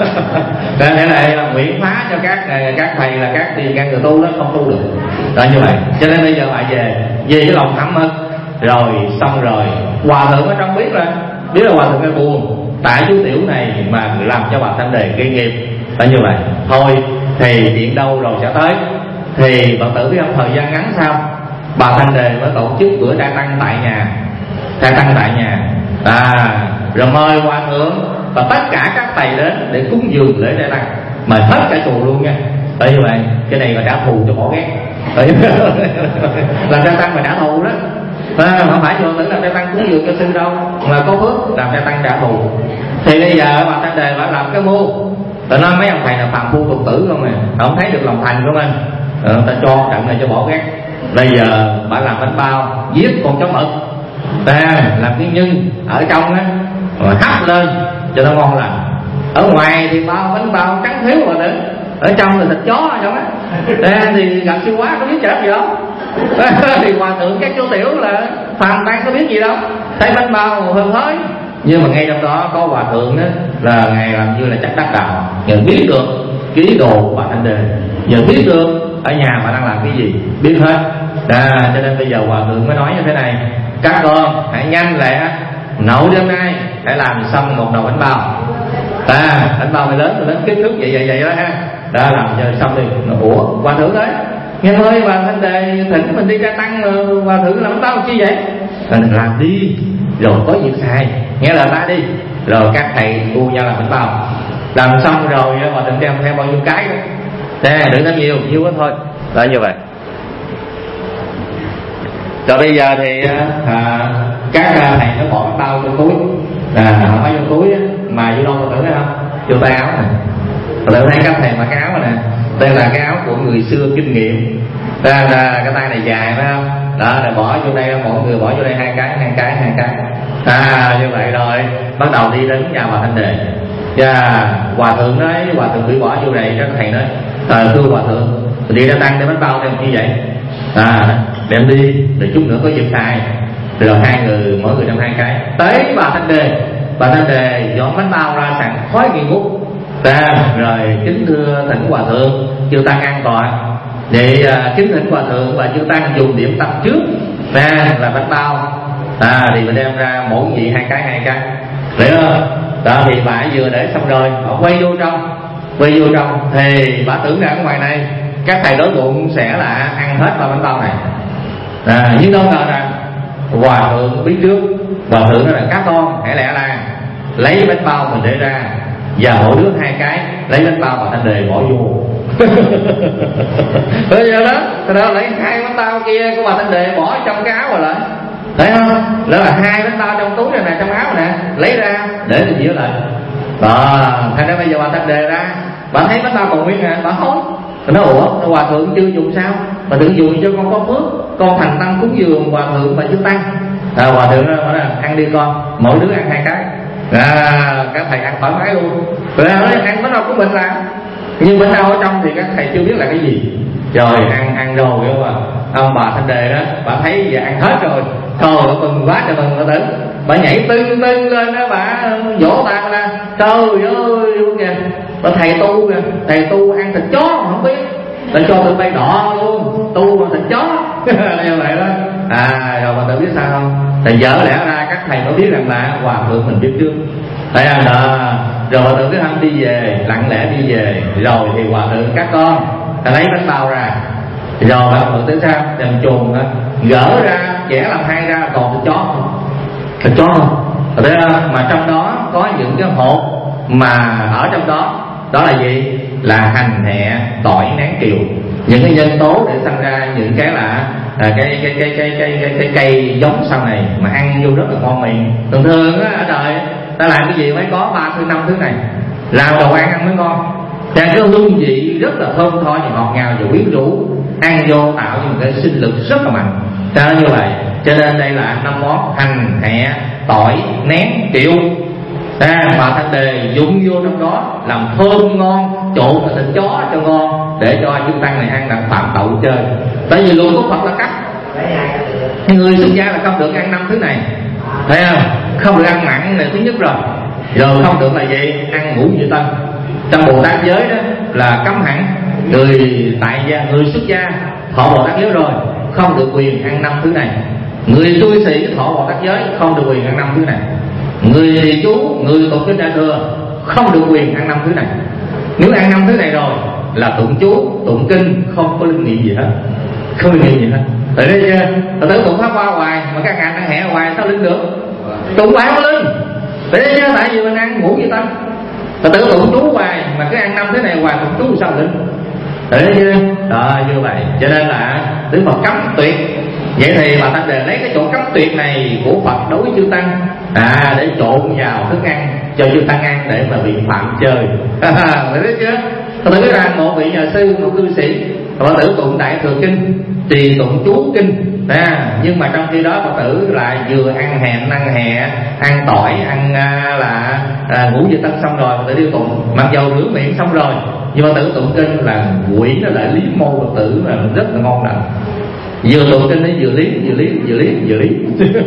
Để lại là nguyện phá cho các các thầy là các tiền các người tu đó không tu được. Đó như vậy. Cho nên bây giờ bạn về về cái lòng hậm hực rồi xong rồi hòa thượng ở trong biết là biết là hòa thượng cái buồn tại chú tiểu này mà làm cho bà Thanh Đề gây nghiệp. Đó như vậy. Thôi thì chuyện đâu rồi sẽ tới. Thì Phật tử biết không, thời gian ngắn sau bà Thanh Đề mới tổ chức bữa trai tăng tại nhà, trai tăng tại nhà. À, rồi mời hòa thượng và tất cả các thầy đến để cúng dường lễ trai tăng, mời hết cả chùa luôn nha. Tại như vậy cái này là trả thù cho bỏ ghét. Làm trai tăng mà trả thù đó. À, không phải chùa tử làm trai tăng cúng dường cho sư đâu, mà có phước làm trai tăng trả thù. Thì bây giờ bà Thanh Đề bà làm cái mưu, ta nói mấy ông thầy là phàm phu tục tử không à, không thấy được lòng thành của mình. Ờ, ta cho trận này cho bỏ ghét. Bây giờ bà làm bánh bao, giết con chó mực, ta làm cái nhân ở trong á, rồi hấp lên cho nó ngon lành. Ở ngoài thì bao bánh bao trắng thiếu rồi nữa, ở trong thì thịt chó ở trong á. Ta thì gặp siêu quá có biết chết gì đâu. Thì hòa thượng các chú tiểu là phàm tăng có biết gì đâu, thấy bánh bao hơi hơi. Nhưng mà ngay trong đó có hòa thượng đó là ngài làm như là chắc đắc đạo, nhờ biết được cái ý đồ của bà Thanh Đề, nhờ biết được ở nhà bà đang làm cái gì, biết hết. À, cho nên bây giờ hòa thượng mới nói như thế này: các con hãy nhanh lẹ nấu đêm nay hãy làm xong một nồi bánh bao. À, bánh bao mới lớn rồi, lớn kích thước vậy vậy vậy đó ha. Đã làm cho xong đi. Ủa hòa thượng đấy, nghe ơi bà Thanh Đề thỉnh mình đi ra tăng, hòa thượng làm bánh bao chi vậy? À, làm đi rồi có việc xài, nghe lời ta đi. Rồi các thầy đua nhau làm bánh bao, làm xong rồi hòa thượng đem theo bao nhiêu cái đó. Nè, đừng nói nhiều, nhiêu quá thôi. Đó như vậy. Rồi bây giờ thì à, các thầy nó bỏ bánh bao trong túi, à, không phải trong túi mà vô đâu mà tưởng thấy không? Vô tay áo này. Rồi thấy các thầy mặc cái áo này nè, đây là cái áo của người xưa kinh nghiệm. Đây là cái tay này dài phải không? Đó, rồi bỏ vô đây, mọi người bỏ vô đây hai cái, hai cái, hai cái. À, như vậy rồi bắt đầu đi đến nhà bà Thanh Đề. Và hòa thượng nói, hòa thượng bị bỏ vô đây, các thầy nói: à, thưa hòa thượng, đi ra tăng để bánh bao đem như vậy. À, đem đi để chút nữa có dịp xài. Rồi hai người mỗi người đem hai cái tới bà Thanh Đề. Bà Thanh Đề dọn bánh bao ra sẵn khói nghi ngút ra, rồi kính thưa thỉnh hòa thượng chư tăng an toàn. Vậy à, kính thỉnh hòa thượng và chư tăng dùng điểm tập trước ra là bánh bao. À, thì mình đem ra mỗi vị hai cái hai cái, hiểu không? Đó thì bà vừa để xong rồi họ quay vô trong, quay vô trong thì bà tưởng ra ở ngoài này các thầy đối bụng sẽ là ăn hết ba bánh bao này. À, nhưng đâu ngờ rằng hòa thượng biết trước. Hòa thượng nói là các con hãy lẽ ra lấy bánh bao mình để ra, và mỗi đứa hai cái, lấy bánh bao và Thanh Đề bỏ vô. Bây giờ đó, đó lấy hai bánh bao kia của bà Thanh Đề bỏ trong cái áo rồi lại. thấy không? Đó là hai bánh bao trong túi này nè, trong áo nè, lấy ra để tôi dĩa lại. Đó, thành ra bây giờ bà Tánh Đề ra, bà thấy bánh bao còn nguyên à, bà hối. Nó nói ủa, hòa thượng chưa dùng sao? Hòa thượng dùng cho con có phước, con thành tâm cúng dường hòa thượng mà chưa tăng. À, hòa thượng nói là ăn đi con, mỗi đứa ăn hai cái. À, các thầy ăn thoải mái luôn. Rồi nói ăn bánh bao của mình là, nhưng bánh bao ở trong thì các thầy chưa biết là cái gì. Rồi ăn ăn rồi hiểu không? Ông bà Tánh Đề đó, bà thấy giờ ăn hết rồi, thôi bà mừng quá trời mừng bà tử, bà nhảy tưng tưng lên đó, bà vỗ tay ra, trời ơi luôn kìa, bà thầy tu kìa, thầy tu ăn thịt chó không biết, để cho tụi bay đỏ luôn, tu bằng thịt chó, như vậy đó. À rồi bà tử biết sao không? Thầy dở lẽ ra các thầy mới biết rằng là hòa thượng mình biết trước. Thấy không? À, rồi hòa thượng cái thăm đi về, lặng lẽ đi về, rồi thì hòa thượng các con lấy bánh bao ra, rồi bà thượng tới sao đem chuồng gỡ ra, chẻ làm hai ra, còn thịt chó không? Thịt chó không? Thấy không? Mà trong đó có những cái hột mà ở trong đó, đó là gì? Là hành, hẹ, tỏi, nén, kiều, những cái nhân tố để sinh ra những cái là à, cái, cái, cái, cái, cái, cái, cái cây giống sau này mà ăn vô rất là ngon miệng. Thường thường á, ở đời ta làm cái gì mới có ba thứ năm thứ này, làm đồ ăn ăn mới ngon. Và cái hương vị rất là thơm tho, ngọt ngào và quyến rũ, ăn vô tạo cho một cái sinh lực rất là mạnh. Cho nên như vậy, cho nên đây là năm món hành, hẹ, tỏi, nén, kiệu. À, bà Tánh Đề dụng vô trong đó làm thơm ngon, trộn thịt chó cho ngon để cho chư tăng này ăn, đặng phạm tậu chơi. Tại vì luôn của Phật là cắt, người xuất gia là không được ăn năm thứ này, thấy không? Không được ăn mặn này thứ nhất rồi, rồi không được là gì? Ăn ngũ vị tân. Trong Bồ Tát giới đó là cấm hẳn, người tại gia, người xuất gia thọ Bồ Tát giới rồi không được quyền ăn năm thứ này. Người tu sĩ thọ Bồ Tát giới không được quyền ăn năm thứ này. Người trì chú, người tụng kinh Đại Thừa không được quyền ăn năm thứ này. Nếu ăn năm thứ này rồi là tụng chú, tụng kinh không có linh nghiệm gì hết, không linh nghiệm gì hết. Tại đây chưa? Tại tử tụng pháp hoa hoài mà các ngài ăn hẹ hoài sao linh được? Tụng hoài có linh. Tại đây chưa? Tại vì mình ăn ngũ vị tân. Tại tử tụng chú hoài mà cứ ăn năm thứ này hoài tụng chú sao linh? Tại đây chưa? Đó như vậy. Cho nên là Đức Phật cấm tuyệt. Vậy thì bà Tánh Đề lấy cái chỗ cấm tuyệt này của Phật đối với chư tăng à, để trộn vào thức ăn cho chư tăng ăn để mà bị phạm chơi. Phải biết chưa? Phật tử rằng một vị nhà sư, một cư sĩ, Phật tử tụng Đại Thừa Kinh, trì tụng chú kinh à, nhưng mà trong khi đó Phật tử lại vừa ăn hẹn, ăn hẹ, ăn tỏi, ăn à, là à, ngũ vị tân xong rồi Phật tử đi tụng, mặc dầu rửa miệng xong rồi nhưng Phật tử tụng kinh là quỷ nó lại liếm môi Phật tử là rất là ngon lành. Vừa tụng kinh ấy vừa liếm vừa liếm vừa liếm vừa liếm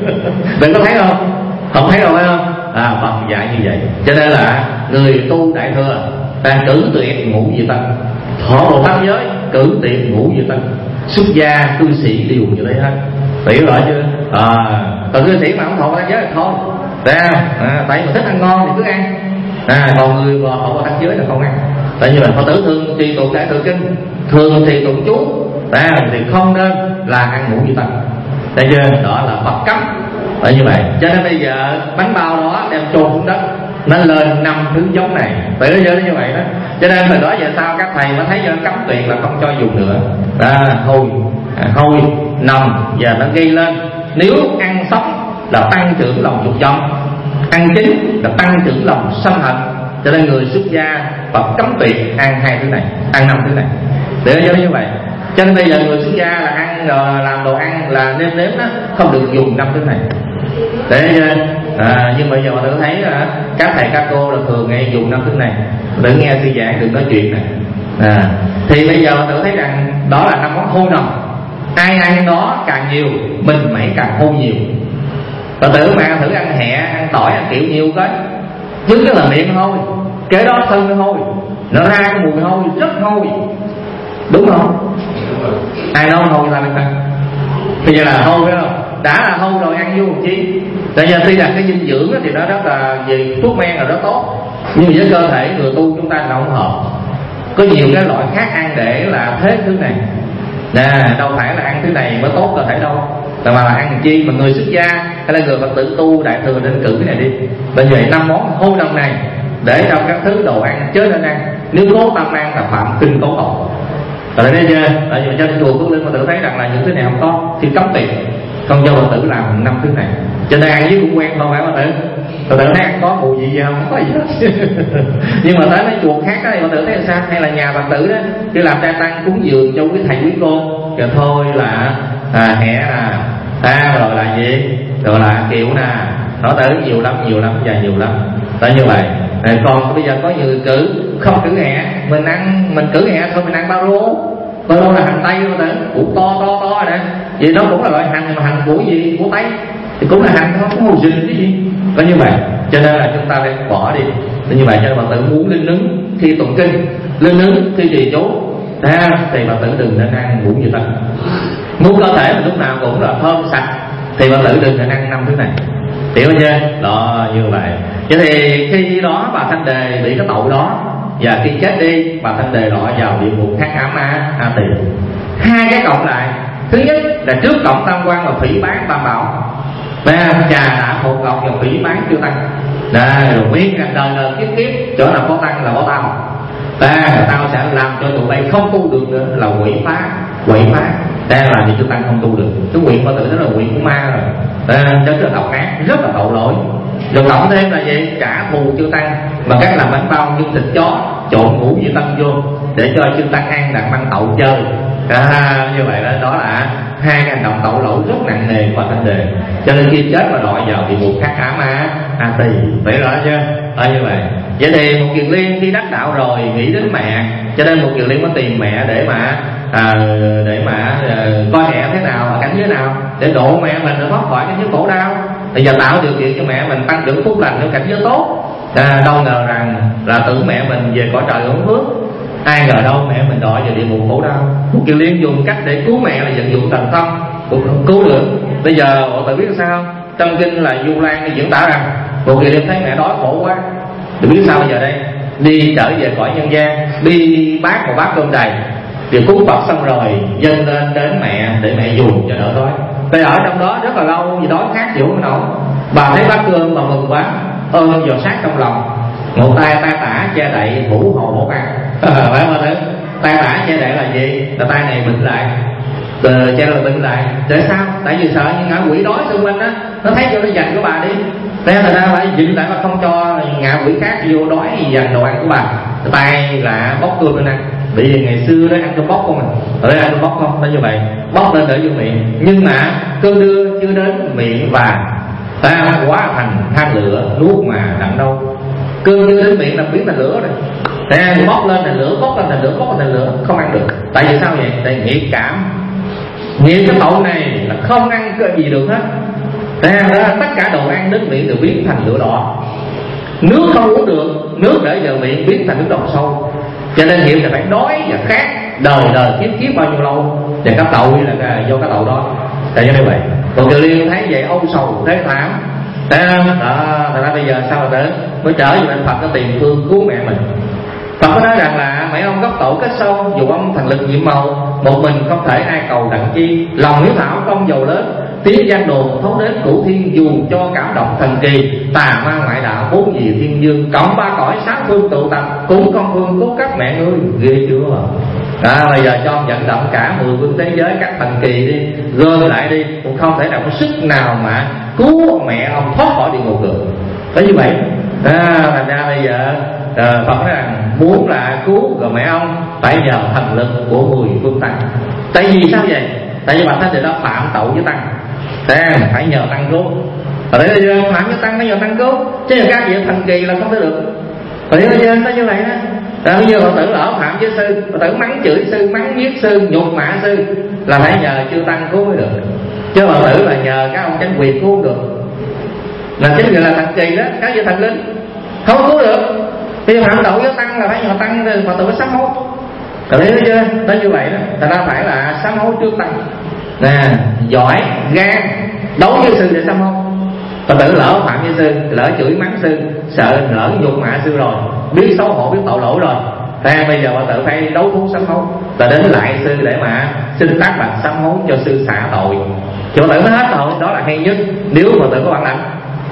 đừng có thấy không? Không thấy đâu phải không? À, Phật dạy như vậy. Cho nên là người tu Đại Thừa ta cử tuyệt ngũ vị tân, thọ Bồ Tát giới cử tuyệt ngũ vị tân, xuất gia cư sĩ đều như thế hết. Hiểu rõ chưa? À, còn cư sĩ mà không thọ Bồ Tát giới thì thôi, ra à, tại mình thích ăn ngon thì cứ ăn. À, còn người thọ Bồ Tát giới là không ăn. Tại như vậy Phật tử thường trì tụng Đại Thừa Kinh, thường trì tụng chú à, thì không nên là ăn ngũ vị tân. Thấy chưa? Đó là Phật cấm. Tại như vậy, cho nên bây giờ bánh bao đó đem chôn xuống đất, nó lên năm thứ giống này. Tại nó như vậy đó. Cho nên từ đó về sau các thầy mới thấy cho nó cấm tuyệt là không cho dùng nữa. À, hôi, à, hôi, nồng và nó gây lên. Nếu ăn sống là tăng trưởng lòng dục vọng, ăn chín là tăng trưởng lòng sân hận. Cho nên người xuất gia Phật cấm tuyệt ăn hai thứ này, ăn năm thứ này. Để cho như vậy. Cho nên bây giờ người xuất gia là ăn rồi làm đồ ăn là nêm nếm đó, không được dùng năm thứ này. Để à, nhưng bây giờ mà tôi thấy là các thầy các cô là thường nghe dùng năm thứ này để nghe sư giảng đừng nói chuyện này. À, thì bây giờ tôi thấy rằng đó là năm món hôi nồng. Ai ăn đó càng nhiều mình mẩy càng hôi nhiều. Và tử mà thử ăn hẹ, ăn tỏi, ăn kiểu nhiều cái chứ cái là miệng hôi, kế đó thân nó hôi, nó ra cái mùi hôi rất hôi, đúng không? Ai đâu hôi ra bên ta bây giờ là hôi phải không? Đã là hôi rồi ăn vô làm chi? Tại giờ tuy là cái dinh dưỡng thì nó rất là gì, thuốc men là rất tốt, nhưng với cơ thể người tu chúng ta là không hợp. Có nhiều cái loại khác ăn để là thế thứ này nè, đâu phải là ăn thứ này mới tốt cơ thể đâu, mà là ăn làm chi? Mà người xuất gia hay là người Phật tử tu Đại Thừa nên cử cái này đi. Bởi vậy năm món hôi nồng này để trong các thứ đồ ăn chớ nên ăn, nếu cố tâm ăn là phạm kinh tố hậu. Rồi đây chưa? Tại vì cho nên chùa Phước Linh mà tự thấy rằng là những thứ này không có thì cấm tuyệt. không cho Phật tử làm năm thứ này. Cho nên ăn với cũng quen thôi phải Phật tử. Phật tử thấy ăn có mùi gì không? Không có gì hết. Nhưng mà tới mấy chùa khác đó thì Phật tử thấy sao? Hay là nhà Phật tử đó khi làm trai tăng cúng dường cho quý thầy quý cô, rồi thôi là à, hẹ à, à rồi là gì? Rồi là kiệu nè, nó tới nhiều lắm, nhiều lắm và nhiều lắm. Tại như vậy. À, còn bây giờ có nhiều người cử không cử hẹ, mình ăn mình cử hẹ thôi mình ăn bao lô. Bao lô là hành tây Phật tử, củ to to to nè. Vì nó cũng là loại hành mà hành của gì? Của Tây. Thì cũng là hành thôi, không có rình cái gì. Có như vậy. Cho nên là chúng ta phải bỏ đi. Như vậy cho nên Phật tử muốn linh nứng khi tụng kinh, linh nứng khi trì chú, à, thì Phật tử đừng nên ăn ngũ như tăng. Muốn cơ thể mà lúc nào cũng là thơm sạch thì Phật tử đừng nên ăn năm thứ này. Hiểu chưa? Đó, như vậy. Vậy thì khi đó bà Thanh Đề bị cái tội đó, và khi chết đi bà Thanh Đề lọt vào địa ngục hắc ám a a tỳ. Hai cái cộng lại, thứ nhất là trước cộng tam quan và phỉ bán tam bảo, trà đã hộ cộng và phỉ bán chưa tăng. Đây, rồi biết rằng đời đời kiếp kiếp chỗ nào có tăng là có tao. Ta, tao sẽ làm cho tụi bay không tu được nữa, là quỷ phá, quỷ phá. Đây là vì chúng ta không tu được. Cái nguyện Phật tử đó là nguyện của ma rồi. Đây, rất là độc ác, rất là tội lỗi. Rồi cộng thêm là gì? Trả thù chư tăng bằng cách làm bánh bao nhân thịt chó trộn ngũ vị tăng vô để cho chư tăng ăn đặng mang tậu chơi. À, như vậy đó, đó là hai hành động tội lỗi rất nặng nề của Thanh Đề. Cho nên khi chết mà đọa vào địa ngục hắc ám a a tỳ. Vậy rõ chưa? Đó, như vậy. Vậy thì một Kiền Liên khi đắc đạo rồi nghĩ đến mẹ, cho nên một Kiền Liên mới tìm mẹ để mà à, để mà à, coi mẹ thế nào, ở cảnh giới nào để độ mẹ mình để thoát khỏi cái giới khổ đau. Thì giờ tạo điều kiện cho mẹ mình tăng trưởng phúc lành trong cảnh giới tốt. À, đâu ngờ rằng là tưởng mẹ mình về cõi trời hưởng phước, ai ngờ đâu mẹ mình đọa vào địa ngục khổ đau. Một Kiền Liên dùng cách để cứu mẹ là vận dụng thần thông cũng không cứu được. Bây giờ mọi người biết sao? Trong kinh là Du Lan diễn tả rằng một Kiền Liên thấy mẹ đói khổ quá, thì biết sao bây giờ đây? Đi trở về cõi nhân gian, đi bát một bát cơm đầy, thì cúng Phật xong rồi dâng lên đến mẹ để mẹ dùng cho đỡ đói. Bây ở trong đó rất là lâu, vì đói khát chịu không nổi. Bà thấy bát cơm mà mừng quá, ơn giọt sát trong lòng, một tay tay tả che đậy thủ hộ bổ ăn. Phải không ạ? Tay tả che đậy là gì? Là tay này bịnh lại, che là bịnh lại. Để sao? Tại vì sợ những ngã quỷ đói xung quanh á, nó thấy cho nó giành của bà đi. Thế thành ra phải dịnh lại mà không cho ngạ quỷ khác vô đói giành đồ ăn của bà. Tay là bóc cơm lên ăn. Bởi vì ngày xưa đó ăn cơm bóc không à, ở đây ăn cơm bóc không, nó như vậy, bóc lên để vô miệng. Nhưng mà cơm đưa chưa đến miệng và ta quá thành than lửa, nuốt mà đặng đâu. Cơm chưa đến miệng là biến thành lửa rồi. Ta bóc lên thành lửa, bóc lên thành lửa, bóc lên thành lửa, không ăn được. Tại vì sao vậy? Tại nghiệp cảm. Nghiệp cái tội này là không ăn cái gì được hết. Ta tất cả đồ ăn đến miệng đều biến thành lửa đỏ. Nước không uống được, nước để vào miệng biến thành nước độc sâu. Cho nên nghiệp là phải đói và khát đời đời kiếp kiếp bao nhiêu lâu, và cái tội là do cái tội đó. Tại như vậy, còn Kiều Liên thấy vậy âu sầu thế thảm. Đó, thật ra bây giờ sao mà tới mới trở về bên Phật có tìm thương cứu mẹ mình. Phật có nói rằng là mấy ông gốc tổ kết sâu, dù ông thần lực nhiệm màu, một mình không thể ai cầu đặng chi. Lòng hiếu thảo công giàu lớn, tiếng gian đồn thấu đến cửu thiên, dù cho cảm động thần kỳ. Tà ma ngoại đạo bốn gì thiên dương, cộng ba cõi sáu phương tụ tập, cũng con phương cứu các mẹ ngươi. Ghê chưa? À, bây giờ cho ông vận động cả mười phương thế giới các thần kỳ đi, gom lại đi, cũng không thể nào có sức nào mà cứu mẹ ông thoát khỏi địa ngục được. Thế như vậy, à, thành ra bây giờ à, Phật nói rằng muốn là cứu rồi mẹ ông phải nhờ thần lực của mười phương tăng. Tại vì sao vậy? Tại vì bản thân thì đã phạm tội với tăng, à, phải nhờ tăng cứu. Ở đây là phạm với tăng, phải nhờ tăng cứu, chứ là các việc thần kỳ là không thể được. Ở đây là nó như vậy đó. Rồi bây giờ Phật tử lỡ phạm với sư, Phật tử mắng chửi sư, mắng giết sư, nhục mạ sư, là phải nhờ chư tăng cứu mới được. Chứ Phật tử là nhờ các ông chánh quyền cứu được. Là chính vì là thần kỳ đó, các vị thần linh không cứu được. Bây giờ phạm tội với tăng là phải nhờ tăng, Phật tử phải sám hối. Rồi thấy chưa? Đó như vậy đó. Thật ra phải là sám hối trước tăng. Nè, giỏi, gan, đấu với sư để sám hối. Phật tử lỡ phạm với sư, lỡ chửi mắng sư, sợ lỡ nhục mạ sư rồi, biết xấu hổ, biết tội lỗi rồi, thế bây giờ Phật tử phải đấu thú sám hối, là đến lại sư để mà xin tác bạch sám hối cho sư xả tội. Thì Phật tử mới hết tội, đó là hay nhất. Nếu Phật tử có bản lãnh,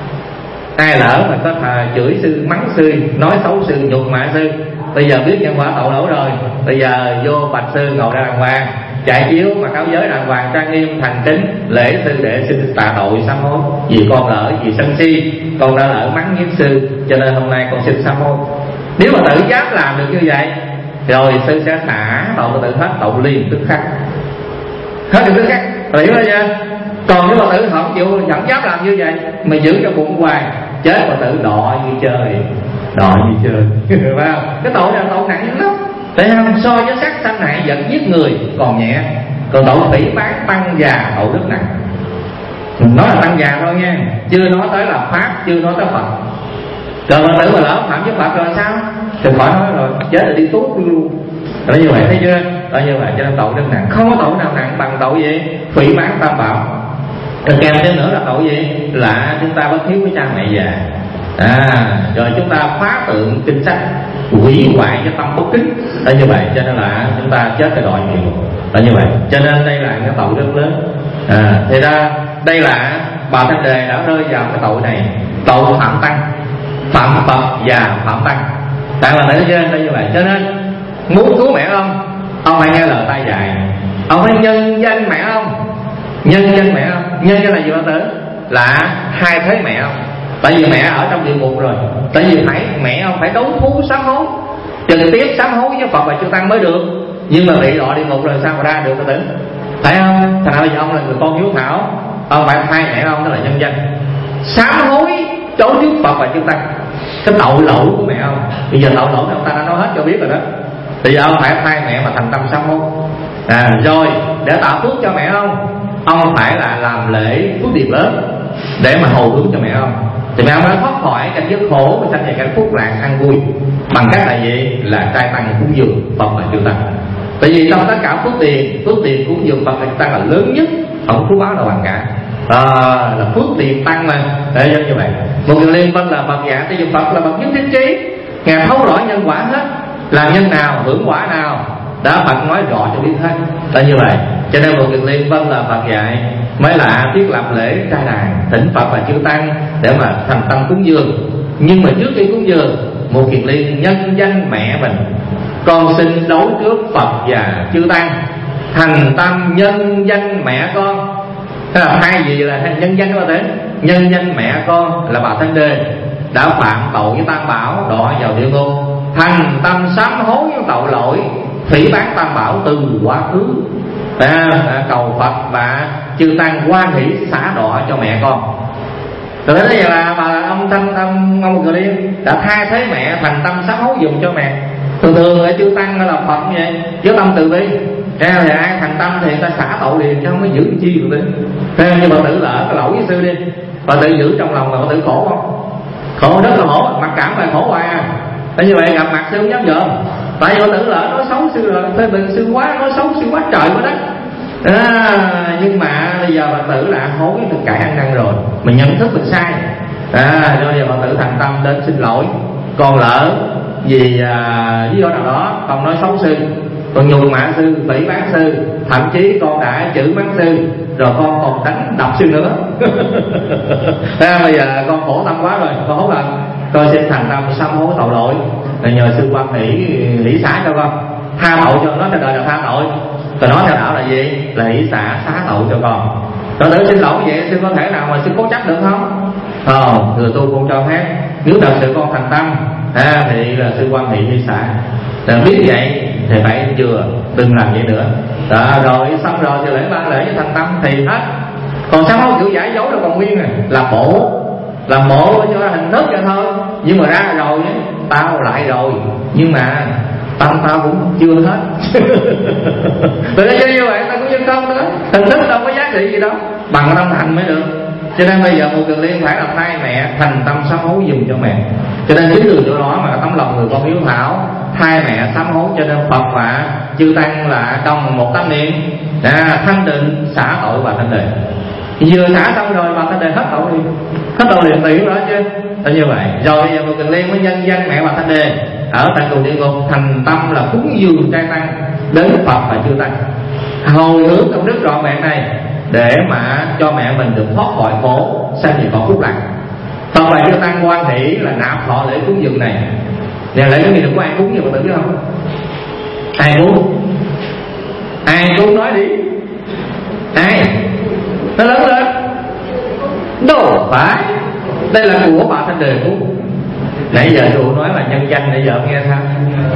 ai lỡ mà có thà chửi sư, mắng sư, nói xấu sư, nhục mạ sư, bây giờ biết nhân quả tội lỗi rồi, bây giờ vô bạch sư ngồi ra đàng hoàng, chạy chiếu mà áo giới đàng hoàng trang nghiêm thành kính lễ sư để xin tạ tội sám hối, vì con lỡ vì sân si con đã lỡ mắng nhiếc sư, cho nên hôm nay con xin sám hối. Nếu mà tự dám làm được như vậy rồi sư sẽ xả tội tự hết tội liền tức khắc, hết được tức khắc, hiểu chưa? Còn nếu mà tự không chịu chẳng dám làm như vậy mà giữ cho bụng hoài, chết mà tự đọ như chơi, đọ như chơi, phải không? Cái tội này là tội nặng lắm. Tại không? So với sát sanh hại giận giết người còn nhẹ, còn tội phỉ báng tăng già tội rất nặng. Nói là tăng già thôi nha, chưa nói tới là pháp, chưa nói tới Phật. Rồi mà tử mà lỡ phạm với Phật rồi sao? Thì khỏi nói rồi, chết là đi tuốt luôn. Đó như vậy thấy chưa? Đó như vậy cho nên tội rất nặng. Không có tội nào nặng bằng tội gì? Phỉ báng tam bảo. Rồi kèm thêm nữa là tội gì? Là chúng ta bất hiếu với cha mẹ già. À, rồi chúng ta phá tượng kinh sách, hủy hoại cái tâm bất kính. Đó như vậy cho nên là chúng ta chết cái đòi nhiều. Đó như vậy cho nên đây là cái tội rất lớn. À, thì ra đây là bà Thanh Đề đã rơi vào cái tội này, tội phạm tăng, phạm Phật và phạm tăng. Tại là thấy chưa? Đây như vậy cho nên muốn cứu mẹ ông, ông phải nghe lời ta dạy, ông phải nhân danh mẹ ông. Nhân danh mẹ ông, nhân danh là gì bà tử? Là hai thế mẹ ông. Tại vì mẹ ở trong địa ngục rồi, tại vì phải mẹ ông phải đấu thú sám hối, trực tiếp sám hối với Phật và chư tăng mới được. Nhưng mà bị đọa địa ngục rồi sao mà ra được bà tử? Phải không? Thành ra bây giờ ông là người con hiếu thảo, ông phải thay mẹ ông, đó là nhân danh sám hối đối trước Phật và chư tăng cái tội lỗi của mẹ ông. Bây giờ tội lỗi ông ta đã nói hết cho biết rồi đó. Bây giờ ông phải thay mẹ mà thành tâm sám hối. À, rồi để tạo phước cho mẹ ông, ông phải là làm lễ phước điệp lớn để mà hồi hướng cho mẹ ông. Thì mẹ ông đã thoát khỏi cảnh giới khổ và sanh về cảnh phúc lạc an vui bằng cách là gì? Là trai tăng cúng dường Phật và chư tăng. Tại vì trong tất cả phước tiền, phước tiền cúng dường Phật và chư tăng là lớn nhất, không phước báo nào bằng cả. À, là phước tiền tăng mà. Để như vậy một người liên vân là Phật giả, tại vì Phật là bậc nhất thiết trí, ngài thấu rõ nhân quả hết, làm nhân nào hưởng quả nào đã Phật nói rõ cho biết hết. Là như vậy cho nên một người liên vân là Phật dạy mới là thiết lập lễ trai đàn thỉnh Phật và chư tăng để mà thành tâm cúng dường. Nhưng mà trước khi cúng dường, một kiền liên nhân danh mẹ mình, con xin đối trước Phật và chư tăng thành tâm nhân danh mẹ con. Thế là hai gì là nhân danh có thể nhân danh mẹ con là bà Thanh Đề đã phạm tội với tam bảo, đọa vào địa ngục, thành tâm sám hối với tội lỗi phỉ báng tam bảo từ quá khứ. À, cầu Phật và chư tăng hoan hỷ xả đọa cho mẹ con. Rồi đến bây giờ là bà ông Thanh ông ông Người Liên đã thay thế mẹ thành tâm sám hối dùng cho mẹ. Thường thường ở chư tăng là Phật như vậy, với tâm từ bi. Thế thì ai thành tâm thì người ta xả tội liền chứ không có giữ chi được đấy. Thế như bà tử lỡ cái lỗi với sư đi, bà tử giữ trong lòng là bà tử khổ không? Khổ rất là khổ, mặc cảm là khổ hoài à. Thế như vậy gặp mặt sư không dám giỡn. Tại vì bà tử lỡ nói xấu sư rồi, phê bình sư quá, nói xấu sư quá trời quá đất. À, nhưng mà bây giờ bà tử là hối thực cải ăn năn rồi, mình nhận thức mình sai. À, cho giờ bà tử thành tâm đến xin lỗi, con lỡ vì à, lý do nào đó con nói xấu sư, con nhục mạ sư, phỉ báng sư, thậm chí con đã chửi mắng sư, rồi con còn đánh đập sư nữa. À, bây giờ con khổ tâm quá rồi, con hối hận, con xin thành tâm sám hối tội lỗi, rồi nhờ sư quan hỷ hỷ xả cho con, tha tội cho nó, trên đời là tha tội. Rồi nói theo đạo là gì? Là hỷ xả xá tội cho con. Rồi tự xin lỗi vậy sư có thể nào mà sư cố chấp được không? Ờ, người tu con cho phép. Nếu thật sự con thành tâm à, thì là sư quan hỷ hỷ xả. Rồi biết vậy thì phải chừa, đừng làm vậy nữa. Đó, rồi xong rồi thì lễ ba lễ cho thành tâm thì hết. Còn sám hối kiểu giải dấu đâu còn nguyên à, làm bộ, làm bộ cho hình thức cho thôi. Nhưng mà ra rồi tao lại rồi, nhưng mà tâm tao cũng chưa hết. Từ đây như vậy tao cũng như không nữa, hình thức đâu có giá trị gì đâu, bằng tâm thành mới được. Cho nên bây giờ một Kiền Liên phải là thay mẹ thành tâm sám hối dùng cho mẹ. Cho nên chính từ chỗ đó mà tấm lòng người con hiếu thảo thay mẹ sám hối. Cho nên Phật và chư tăng là đồng một tâm niệm à, thanh định xả tội bà Thanh Đề. Vừa xả xong rồi bà Thanh Đề hết tội liền, hết tội liền, tiểu đó chứ. Là như vậy. Rồi bây giờ một Kiền Liên mới nhân danh mẹ bà Thanh Đề ở tại tù địa ngục thành tâm là cúng dường trai tăng đến Phật và chư tăng, hồi hướng công đức trọn vẹn này để mà cho mẹ mình được thoát khỏi khổ, sanh về cõi phúc lạc. Phật và chư tăng quan hỷ là nạp thọ lễ cúng dường này. Này lễ cúng dường có ai cúng như bà tử không? Ai cúng? Ai cúng Vũ nói đi. Ai? Nó lớn lên. Đâu phải. Đây là của bà Thanh Đề Cúng. Nãy giờ Vũ nói là nhân danh, nãy giờ nghe sao?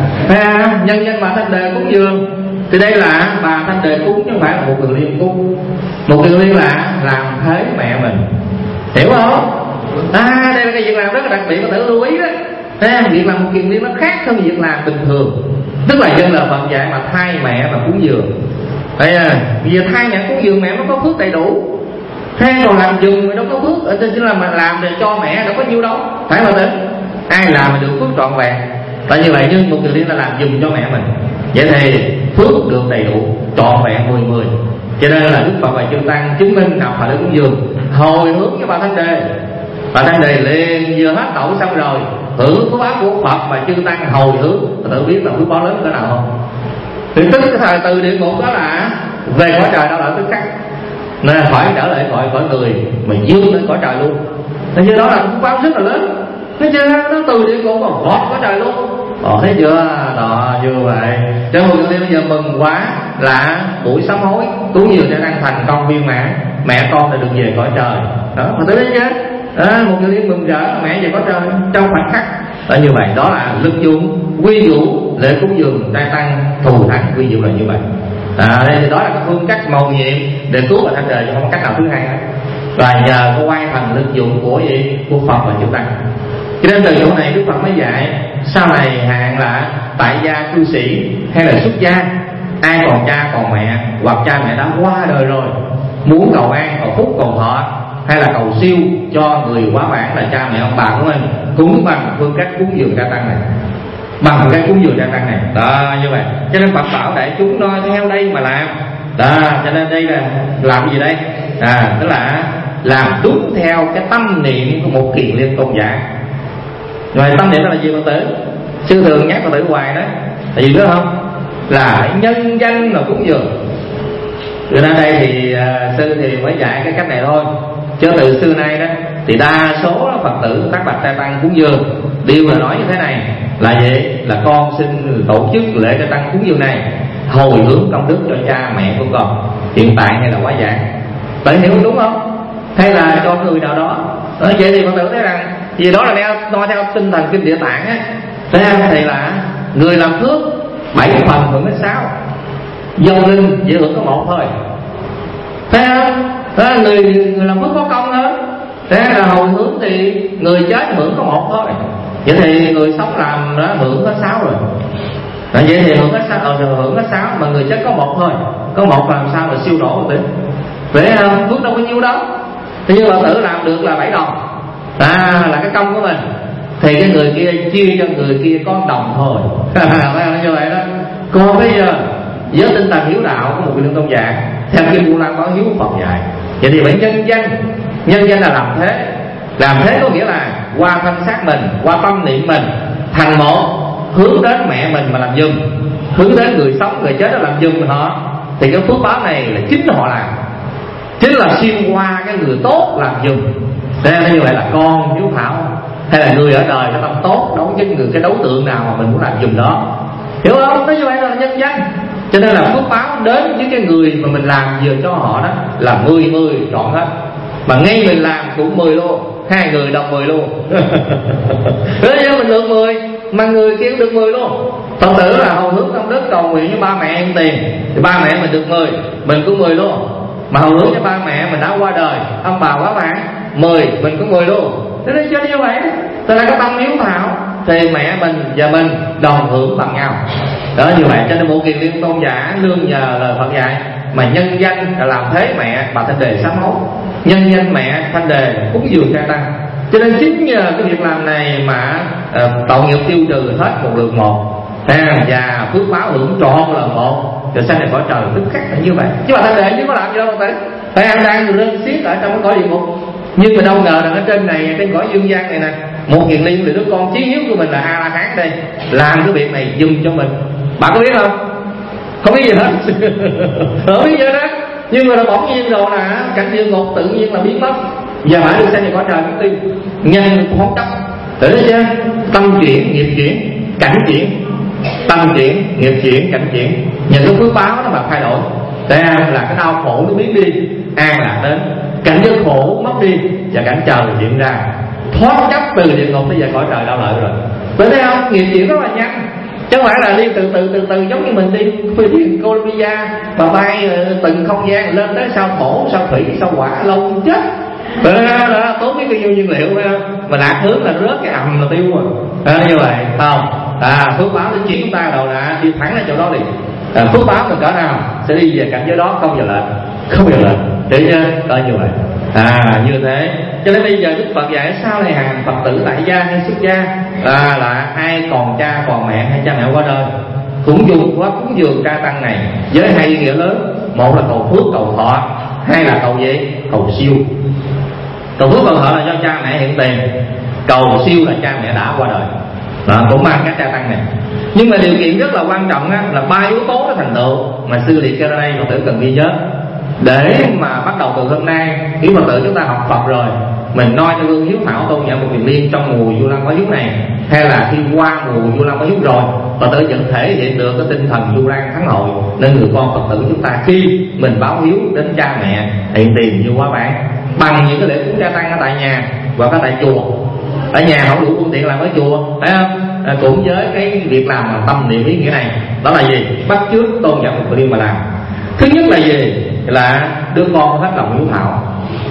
À, nhân danh bà Thanh Đề cúng dường. Thì đây là bà Thanh Đề cúng chứ không phải là một Kiền Liên cúng. Một Kiền Liên là làm thế mẹ mình, hiểu không? À, đây là cái việc làm rất là đặc biệt, mà tự lưu ý đó. À, việc làm một Kiền Liên nó khác hơn việc làm bình thường. Tức là dân là Phật dạy mà thay mẹ mà cúng dường. Đây à, bây giờ thay mẹ cúng dường mẹ nó có phước đầy đủ. Thay còn làm dùm mà đâu có phước, ở trên chỉ là mà làm để cho mẹ đâu có nhiêu đâu, phải không tính? Ai làm mà được phước trọn vẹn. Tại như vậy, nhưng một Kiền Liên là làm dùm cho mẹ mình, vậy thì phước được đầy đủ trọn vẹn mười mười. Cho nên là Đức Phật và chư Tăng chứng minh nào phải được cúng dường, hồi hướng với bà Thanh Đề. Bà Thanh Đề liền vừa hết tội xong rồi hưởng phước báo của Phật và chư Tăng hồi hướng, tự biết là phước báo lớn cỡ nào không? Thì tức cái thời từ địa ngục đó là về cõi trời, đó là tức khắc nên phải trở lại cõi cõi người mà dương lên cõi trời luôn. Thế chứ đó là phước báo rất là lớn. Thấy chưa? Nó từ địa ngục mà vọt cõi trời luôn. Ờ, thấy chưa? Đó, như vậy. Cho một Kiền Liên bây giờ mừng quá là buổi sám hối cúng dường cho ăn thành công viên mãn, mẹ con đã được về cõi trời. Đó, mà thấy chứ? À, một Kiền Liên mừng rỡ mẹ về cõi trời trong khoảnh khắc. Đó, như vậy đó là lực dụng quy dụ lễ cúng dường trai tăng thù thắng, quy dụ là như vậy. À, đây thì đó là cái phương cách mầu nhiệm để cứu bà Thanh Đề, chứ không có cách nào thứ hai hết. Và nhờ có quay thành lực dụng của gì? Của Phật và chư Tăng. Cho nên từ chỗ này Đức Phật mới dạy sau này hạn là tại gia cư sĩ hay là xuất gia, ai còn cha còn mẹ hoặc cha mẹ đã qua đời rồi, muốn cầu an, cầu phúc, cầu thọ hay là cầu siêu cho người quá bản là cha mẹ ông bà của mình, cúng bằng phương cách cúng dường trai tăng này, bằng cái cúng dường trai tăng này. Đó, như vậy. Cho nên Phật bảo đại chúng noi theo đây mà làm. Đó, cho nên đây là làm cái gì đây? À, tức là làm đúng theo cái tâm niệm của một Kiền Liên tôn giả. Rồi tâm niệm đó là gì Phật tử? Sư thường nhắc Phật tử hoài đó. Là gì biết không? Là nhân danh là cúng dường. Từ đến đây thì uh, sư thì mới dạy cái cách này thôi. Chứ từ xưa nay đó thì đa số Phật tử tác bạch trai tăng cúng dường đều là nói như thế này, là gì? Là con xin tổ chức lễ trai tăng cúng dường này hồi hướng công đức cho cha mẹ của con hiện tại hay là quá dạng. Bạn hiểu đúng không? Hay là cho người nào đó? Đó, vậy thì Phật tử thấy rằng vì đó là theo, nói theo tinh thần kinh Địa Tạng á, thấy không? Thì là người làm phước bảy phần hưởng đến sáu, dòng linh chỉ hưởng có một thôi. Thấy không? Thế người, người làm phước có công hơn. Thế là hồi hướng thì người chết hưởng có một thôi. Vậy thì người sống làm đó hưởng có sáu rồi. Vậy thì hưởng có sáu, ờ, hưởng có sáu mà người chết có một thôi. Có một làm sao mà siêu nổ được? Vậy không? Phước đâu có nhiêu đâu. Thì như Phật tử làm được là bảy đồng. À, là cái công của mình. Thì cái người kia chia cho người kia có đồng thôi. Như vậy đó. Còn bây giờ với tinh thần hiếu đạo của một Kiền Liên tôn giả, theo Kinh Vu Lan có hiếu Phật dạy. Vậy thì phải nhân danh. Nhân danh là làm thế. Làm thế có nghĩa là qua thân xác mình, qua tâm niệm mình thành một, hướng đến mẹ mình mà làm dùm, hướng đến người sống người chết đó làm dùm họ. Thì cái phước báo này là chính họ làm, chính là xuyên qua cái người tốt làm dùm. Thế nên như vậy là con hiếu thảo, hay là người ở đời cái tâm tốt đấu với người cái đối tượng nào mà mình muốn làm dùm đó, hiểu không? Thế như vậy là nhân danh. Cho nên là phước báo đến với cái người mà mình làm vừa cho họ đó là mười mười trọn hết. Mà ngay mình làm cũng mười luôn, hai người đồng mười luôn. Thế nhưng mình được mười mà người kia cũng được mười luôn. Phật tử là hồi hướng công đức cầu nguyện với ba mẹ em tiền thì ba mẹ mình được mười, mình cũng mười luôn. Mà hồi hướng cho ba mẹ mình đã qua đời, ông bà quá bạn mười, mình cũng mười luôn. Thế nên cho như vậy tức là cái tâm hiếu thảo thì mẹ mình và mình đồng hưởng bằng nhau. Đó, như vậy cho nên một Kiền Liên tôn giả nương nhờ lời Phật dạy mà nhân danh là làm thế mẹ bà Thanh Đề sám hối, nhân danh mẹ Thanh Đề cúng dường trai tăng. Cho nên chính nhờ cái việc làm này mà uh, tội nghiệp tiêu trừ hết một lượt một, và phước báo hưởng trọn lần một, rồi sau này cõi trời tức khắc là như vậy. Chứ bà Thanh Đề chứ có làm gì đâu phải phải ăn đang rồi lên xiết ở trong cái cõi địa ngục. Nhưng mà đâu ngờ rằng ở trên này, trên cõi dương gian này nè, một Kiền Liên là đứa con chí hiếu của mình là A La Hán đây, làm cái việc này dùm cho mình. Bạn có biết không? Không biết gì hết. Không biết gì đó. Nhưng mà là bỗng nhiên rồi là cảnh địa ngục tự nhiên là biến mất, và phải được sang về cõi trời mất đi. Nhân không chấp. Tưởng chưa? Tâm chuyển, nghiệp chuyển, cảnh chuyển. Tâm chuyển, nghiệp chuyển, cảnh chuyển. Những cái phước báo nó mà thay đổi. Thấy không? Là cái đau khổ nó biến đi, an lạc đến, cảnh giới khổ mất đi và cảnh trời hiện ra, thoát chấp từ địa ngục tới về cõi trời đau lợi rồi. Bởi thấy không? Nghiệp chuyển rất là nhanh, chứ không phải là đi từ từ từ từ giống như mình đi phi thuyền Columbia mà bay từng không gian lên tới sao thổ, sao thủy, sao hỏa, lâu chết. Đó, đó, tốn biết bao nhiêu nhiên liệu phải không? Mà lạc hướng là rớt cái ầm là tiêu rồi. À, như vậy không? À, phước báo đến chuyển chúng ta đầu là đi thẳng đến chỗ đó đi. À, phước báo mình cỡ nào sẽ đi về cảnh giới đó, không giờ lệch, không giờ lệch, để chưa? Coi như vậy. À, như thế. Cho nên bây giờ Đức Phật dạy sau này hàng Phật tử tại gia hay xuất gia à, là ai còn cha còn mẹ hay cha mẹ qua đời cũng dùng quá cúng dường ca tăng này với hai ý nghĩa lớn. Một là cầu phước cầu thọ, hai là cầu gì? Cầu siêu. Cầu phước cầu thọ là do cha mẹ hiện tiền, cầu siêu là cha mẹ đã qua đời. Đó, cũng mang cái ca tăng này. Nhưng mà điều kiện rất là quan trọng á, là ba yếu tố nó thành tựu mà sư liệt kê ra đây Phật tử cần ghi nhớ. Để mà bắt đầu từ hôm nay, khi Phật tử chúng ta học Phật rồi, mình noi cho gương hiếu thảo tôn nhận một kiền liên trong mùa Vu Lan Báo Hiếu này, hay là khi qua mùa Vu Lan Báo Hiếu rồi, Phật tử vẫn thể hiện được cái tinh thần Vu Lan thắng hội. Nên người con Phật tử chúng ta khi mình báo hiếu đến cha mẹ hiện tiền như quá bản bằng những cái lễ cúng gia tăng ở tại nhà hoặc ở tại chùa. Ở nhà không đủ phương tiện làm ở chùa, phải không? À, cũng với cái việc làm mà tâm niệm ý nghĩa này, đó là gì? Bắt chước tôn giả Phật Liên mà làm. Thứ nhất là gì? Là đứa con hết lòng hiếu thảo.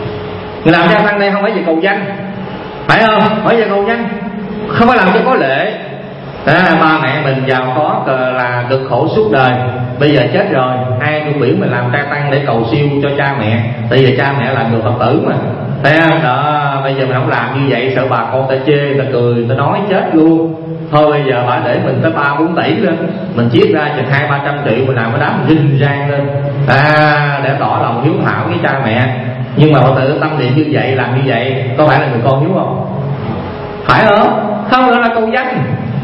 Người làm gia tăng đây không phải về cầu danh, phải không? Phải về cầu danh, không phải làm cho có lệ. À, ba mẹ mình giàu có là cực khổ suốt đời, bây giờ chết rồi, ai cũng biểu mình làm gia tăng để cầu siêu cho cha mẹ. Tại vì cha mẹ là người Phật tử mà, thấy không? Đó, bây giờ mình không làm như vậy sợ bà con ta chê, ta cười, ta nói chết luôn. Thôi bây giờ bà để mình tới ba bốn tỷ lên, mình chiết ra chừng hai ba trăm triệu mình làm cái đám rinh rang lên, à, để tỏ lòng hiếu thảo với cha mẹ. Nhưng mà Phật tử tâm niệm như vậy, làm như vậy, có phải là người con hiếu không? Phải không? Không, đó là câu danh.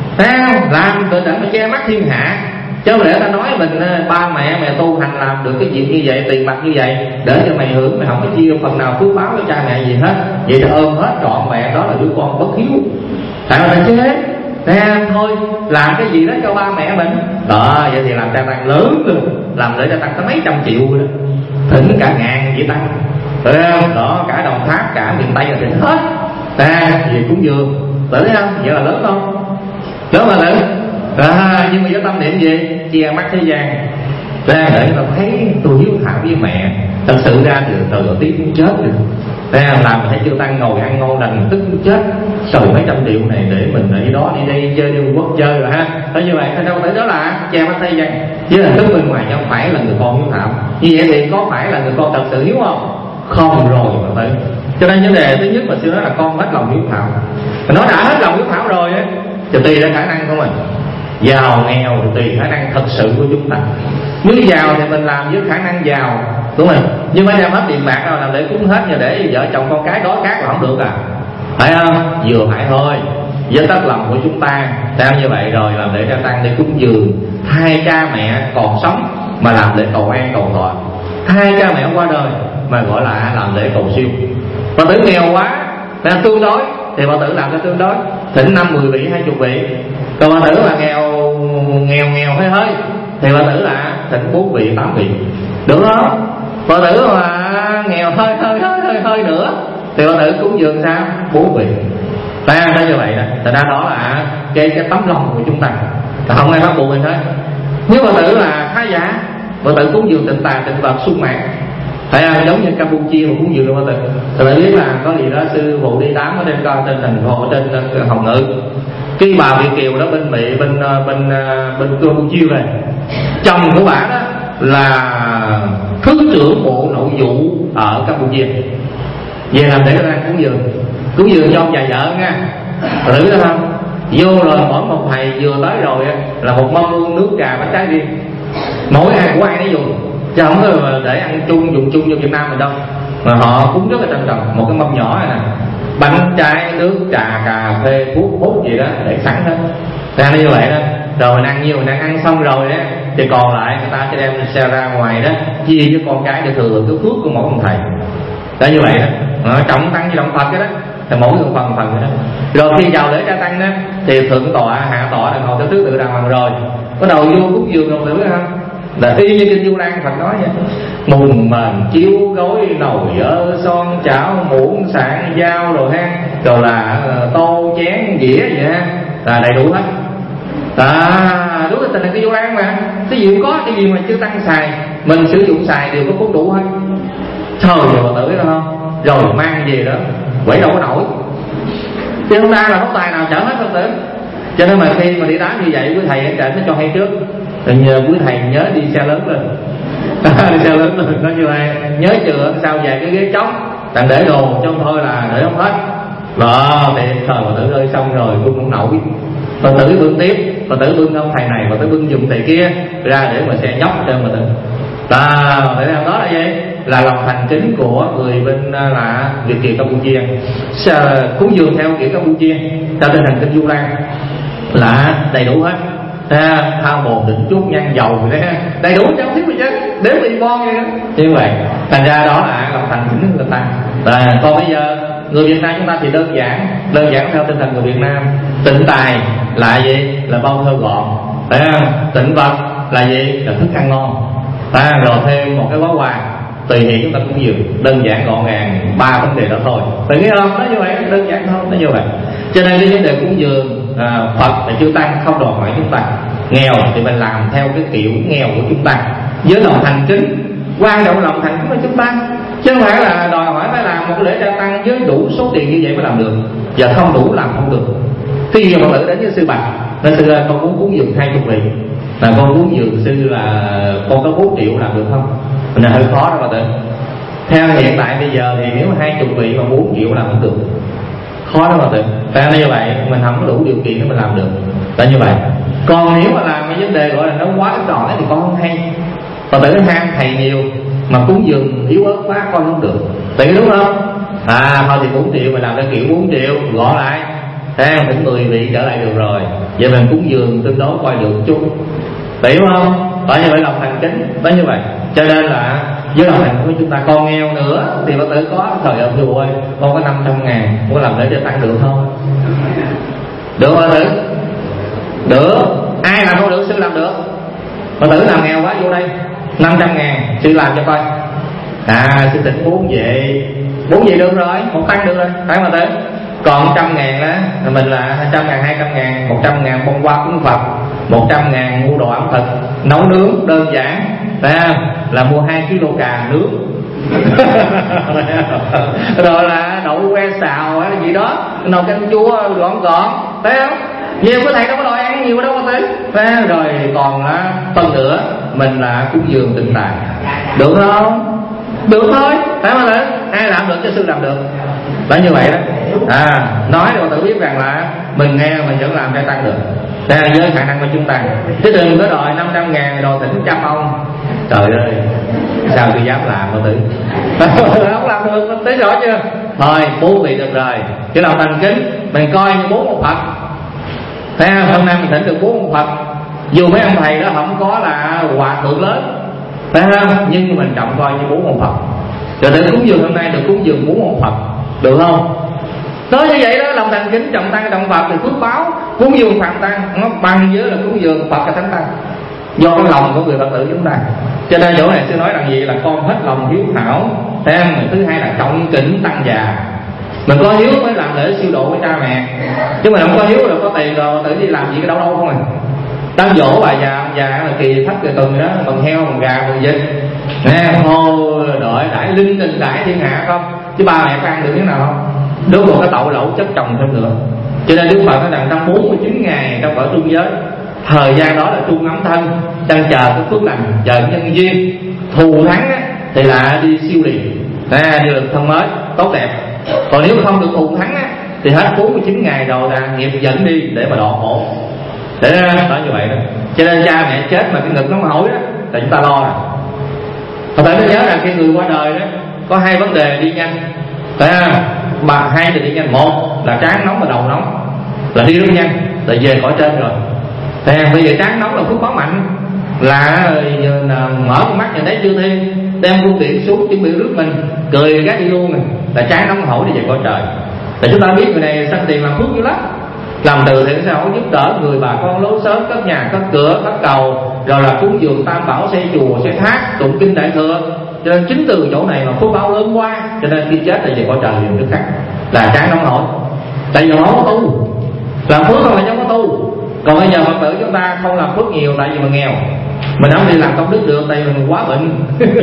À, làm để mà che mắt thiên hạ, chứ mà để ta nói mình ba mẹ mẹ tu hành làm được cái việc như vậy, tiền bạc như vậy, để cho mày hưởng, mày không có chia phần nào phước báo cho cha mẹ gì hết, vậy thì ôm hết trọn vẹn, đó là đứa con bất hiếu. Tại mà ta chế nè, thôi làm cái gì đó cho ba mẹ mình đó, vậy thì làm gia tăng lớn luôn, làm để gia tăng tới mấy trăm triệu rồi đó, thỉnh cả ngàn vậy tăng, thấy không? Đó, cả Đồng Tháp, cả miền Tây là thỉnh hết, ta gì cũng dường, thấy không? Vậy là lớn không? Lớn mà lớn. À, nhưng mà với tâm niệm gì? Che mắt thế gian ra để người ta thấy tôi hiếu thảo với mẹ. Thật sự ra từ từ đầu tiên cũng chết rồi. Ra làm thấy chưa tăng ngồi ăn ngon lành tức cũng chết. Sầu mấy trăm triệu này để mình ở đó đi đây chơi đi quốc chơi rồi ha. Thế như vậy đâu tới đó là che mắt thế gian, chứ là tức bên ngoài không phải là người con hiếu thảo. Như vậy thì có phải là người con thật sự hiếu không? Không rồi mà phải. Cho nên vấn đề thứ nhất mà sư nói là con hết lòng hiếu thảo. Nó đã hết lòng hiếu thảo rồi á, thì tùy ra khả năng của mình. Giàu nghèo thì tùy khả năng thật sự của chúng ta. Nếu giàu thì mình làm với khả năng giàu, đúng không? Nhưng phải đem hết tiền bạc đâu làm để cúng hết, như để vợ chồng con cái đói khát là không được à, phải không? Vừa phải thôi, với tất lòng của chúng ta sao như vậy rồi làm để gia tăng để cúng dường hai cha mẹ còn sống mà làm để cầu an cầu thọ, hai cha mẹ qua đời mà gọi là làm để cầu siêu. Phật tử nghèo quá là tương đối thì Phật tử làm cho tương đối, thỉnh năm mười vị hai chục vị. Còn Phật tử là nghèo nghèo nghèo hơi hơi thì Phật tử là thỉnh bốn vị tám vị, được không? Phật tử mà nghèo hơi hơi hơi hơi hơi nữa thì Phật tử cúng dường sao? Bốn vị. Ta nói như vậy đó, thật ra đó là cái cái tấm lòng của chúng ta, không ai bắt buộc mình hết. Nếu Phật tử là khá giả, Phật tử cúng dường tịnh tà tịnh vật sung mãn, phải không? Giống như Campuchia mà cúng dường đâu Phật tử. Thì bạn biết là có gì đó sư phụ đi đám ở trên coi trên thành phố trên Hồng Ngự, cái bà Việt kiều đó bên Mỹ bên bên bên Campuchia này, chồng của bà đó là thứ trưởng bộ nội vụ ở Campuchia, về làm để ra cúng dường cúng dường cho ông già vợ nha, thử đó không? Vô rồi mỗi một thầy vừa tới rồi là một mâm luôn nước trà bánh trái riêng, mỗi ai của ai nấy dùng, chứ không có để ăn chung dùng chung như Việt Nam mình đâu, mà họ cúng rất là trân trọng. Một cái mâm nhỏ này nè, bánh trái nước trà cà phê thuốc hút gì đó để sẵn hết, ra như vậy đó. Rồi mình ăn nhiều, mình ăn ăn xong rồi đó thì còn lại người ta sẽ đem xe ra ngoài đó chia với con cái để thừa hưởng cái phước của mỗi một thầy. Đó như vậy đó, à, trọng tăng như động Phật cái đó, thì mỗi người phần phần đó. Rồi khi vào lễ gia tăng đó thì thượng tọa hạ tọa là ngồi theo thứ tự đàng hoàng rồi, bắt đầu vô cúng dường rồi, hiểu không? là y như kinh Du Lan Phật nói vậy. Mùng mền chiếu gối nồi ơ son chảo muỗng sạn dao rồi ha, rồi là tô chén dĩa vậy ha, là đầy đủ hết. À, đúng là tình là cái Du Lan mà. Cái gì cũng có, cái gì mà chưa tăng xài mình sử dụng xài đều có cuốn đủ hết. Trời ơi Phật tử biết không? Rồi mang gì đó quẩy đâu có nổi. Chứ không ta là không tài nào chở hết Phật tử. Cho nên mà khi mà đi đám như vậy, quý thầy ở trển nó cho hay trước. Rồi nhờ quý thầy nhớ đi xe lớn lên. Đi xe lớn lên nói như vậy, nhớ chừa sao về cái ghế trống, đặng để đồ trong thôi là để không hết. Đó, thì thời Phật tử ơi xong rồi bưng không nổi. Phật tử bưng tiếp, Phật tử bưng ông thầy này, Phật tử bưng dùng thầy kia ra để mà sẽ nhóc cho Phật tử. Đó, để làm đó là gì? Là lòng thành kính của người bên là Việt kiều Campuchia. Cúng dường theo kiểu Campuchia, theo tinh thần kinh Du Lan là đầy đủ hết. À, thao bồn đỉnh chút nhang dầu đấy, đầy đủ trong thiếu gì chứ, đếm bị bon vậy đó. Như vậy, thành ra đó là lòng thành kính người ta. À, còn bây giờ người Việt Nam chúng ta thì đơn giản, đơn giản theo tinh thần người Việt Nam. Tịnh tài là gì? Là bao thơ gọn. À, tịnh vật là gì? Là thức ăn ngon. À, rồi thêm một cái gói quà tùy hiện chúng ta cũng dường, đơn giản gọn gàng, ba vấn đề đó thôi. Tự nghĩ không? Nó như vậy, đơn giản thôi, nó như vậy. Cho nên cái vấn đề cúng dường à, Phật là chư tăng không đòi hỏi chúng ta nghèo thì mình làm theo cái kiểu nghèo của chúng ta với lòng thành kính, quan trọng lòng thành kính của chúng ta, chứ không phải là đòi hỏi phải làm một cái lễ trai tăng với đủ số tiền như vậy mới làm được. Giờ không đủ làm không được. Khi giờ Phật tử đến với sư Bạch, nên sư ơi con muốn cúng dường hai chục vị, là con cúng dường sư là con có bốn triệu làm được không? Mình là hơi khó đó Phật tử. Theo hiện tại bây giờ thì nếu hai chục vị mà bốn triệu làm không được, khó đó Phật tử. Tại như vậy mình không có đủ điều kiện để mình làm được. Tại như vậy. Còn nếu mà làm cái vấn đề gọi là nó quá ít đòn thì con không hay. Phật tử ham thầy nhiều mà cúng dường yếu ớt quá con không được. Tại đúng không? À thôi thì bốn triệu mình làm cái kiểu bốn triệu gõ lại. Thếถึmười vị trở lại được rồi. Vậy mình cúng dường tương đối coi được chút. Hiểu không? Bởi như vậy lòng thành kính. Bởi như vậy. Cho nên là với lòng thành của chúng ta con nghèo nữa thì Phật tử có thời ơi dù ơi con có năm trăm ngàn muốn làm để cho tăng được không? Được Phật tử? Được. Ai làm không được sư làm được. Phật tử làm nghèo quá vô đây năm trăm ngàn sư làm cho coi. À sư tỉnh bốn vậy bốn vậy được rồi, một tăng được rồi phải Phật tử. Còn một trăm ngàn đó mình là hai trăm ngàn, hai trăm ngàn, một trăm ngàn bông hoa cúng Phật, một trăm ngàn mua đồ ẩm thực nấu nướng đơn giản, phải không? Là mua hai ki lô cà nướng rồi là đậu que xào hay gì đó, nồi canh chua gọn gọn, thấy không? Nhiều cái thầy đâu có đòi ăn nhiều đâu mà tới. Rồi còn là phần nữa mình là cúng dường tịnh tài, được không? Được thôi, phải không ạ? Ai làm được cho sư làm được. Đó như vậy đó. À, nói để tự biết rằng là mình nghe mình vẫn làm cho tăng được. Đây là với khả năng của chúng ta. Chứ đừng có đòi năm trăm ngàn đòi thỉnh trăm ông. Trời ơi, sao tôi dám làm mà tự không làm được, thấy rõ chưa? Thôi, bốn vị được rồi. Cái lòng thành kính mình coi như bốn một Phật. Thấy không? Hôm nay mình thỉnh được bốn một Phật. Dù mấy ông thầy đó không có là hòa thượng lớn, phải không? Nhưng mình trọng coi như bốn một Phật. Rồi để cúng dường hôm nay được cúng dường bốn một Phật, được không? Nói như vậy đó, lòng thành kính trọng tăng trọng Phật thì phước báo cúng dường Phật tăng nó bằng với là cúng dường Phật và Thánh tăng. Do cái lòng của người Phật tử chúng ta. Cho nên chỗ này sư nói rằng gì là con hết lòng hiếu thảo. Thêm thứ hai là trọng kính tăng già. Mình có hiếu mới làm lễ siêu độ với cha mẹ, chứ mình không có hiếu là có tiền rồi tự đi làm gì cái đâu đâu không à. Đám dỗ bà già ông già là kỳ thấp kỳ tuần đó, bằng heo bằng gà bằng vịt nè, hô đợi đãi linh tinh đãi thiên hạ không, chứ ba mẹ có ăn được thế nào không? Đúng một cái tội lỗi chất chồng thêm nữa. Cho nên Đức Phật nói rằng trong bốn mươi chín ngày trong cõi trung giới, thời gian đó là trung ấm thân, đang chờ cái phước lành, chờ nhân duyên thù thắng á, thì là đi siêu liền, à, đi được thân mới tốt đẹp. Còn nếu không được thù thắng á, thì hết bốn mươi chín ngày rồi là nghiệp dẫn đi để mà đọa khổ. Để đó như vậy đó. Cho nên cha mẹ chết mà cái ngực nó mà hối đó là chúng ta lo nè. Thật phải nó nhớ là khi người qua đời đó có hai vấn đề đi nhanh, phải không? Mà hai thì đi nhanh. Một là trán nóng và đầu nóng là đi rất nhanh, là về khỏi trên rồi. Thấy không? Bây giờ trán nóng là phước báo mạnh, là mở con mắt nhìn thấy chưa thiên, đem phương tiện xuống chuẩn bị rước mình, cười gác đi luôn này, là trán nóng hổi đi về khỏi trời. Là chúng ta biết người này sanh tiền làm phước dữ lắm. làm từ thiện xã hội, giúp đỡ người bà con lối xóm, cất nhà cất cửa cất cầu, rồi là cúng dường tam bảo, xây chùa xây tháp, tụng kinh đại thừa. Cho nên chính từ chỗ này mà phước báo lớn quá, cho nên khi chết là về cõi trời liền tức khắc là tráng nóng hổi. Tại vì nó có tu, làm phước không phải giống có tu. Còn bây giờ Phật tử chúng ta không làm phước nhiều tại vì mình nghèo, mình không đi làm công đức được tại vì mình quá bệnh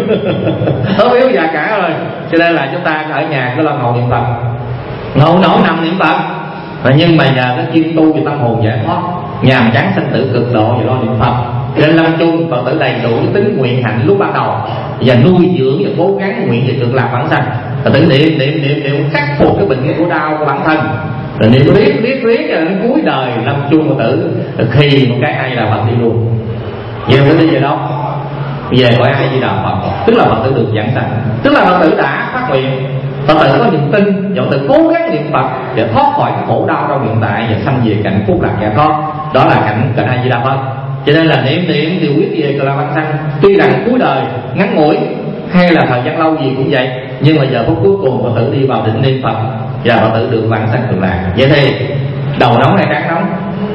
ốm yếu già cả rồi. Cho nên là chúng ta ở nhà cứ lo ngồi niệm Phật, ngồi nổi nằm niệm Phật. Và nhưng mà nhờ cái chuyên tu về tâm hồn giải thoát, nhàm chán sanh tử cực độ và lo niệm Phật. Cho nên lâm chung Phật tử đầy đủ tính nguyện hạnh lúc ban đầu, và nuôi dưỡng và cố gắng nguyện về cực lạc vãng sanh. Phật tử niệm niệm niệm niệm khắc phục cái bệnh của đau của bản thân, rồi niệm riết riết riết cho đến cuối đời lâm chung Phật tử khi một cái hay là Phật đi luôn. Vậy Phật tử đi về đâu? Về cõi A Di Đà Phật, tức là Phật tử được giảng sanh, tức là Phật tử đã phát nguyện. Phật tử có niềm tin, Phật tử cố gắng niệm Phật để thoát khỏi cái khổ đau trong hiện tại và sanh về cảnh phúc lạc giải thoát. Đó là cảnh cảnh A Di Đà Phật. Cho nên là niệm niệm điều quyết về cực lạc vãng sanh, tuy rằng cuối đời ngắn ngủi hay là thời gian lâu gì cũng vậy, nhưng mà giờ phút cuối cùng Phật tử đi vào định niệm Phật và Phật tử được vãng sanh cực lạc. Vậy thì đầu nóng hay trán nóng?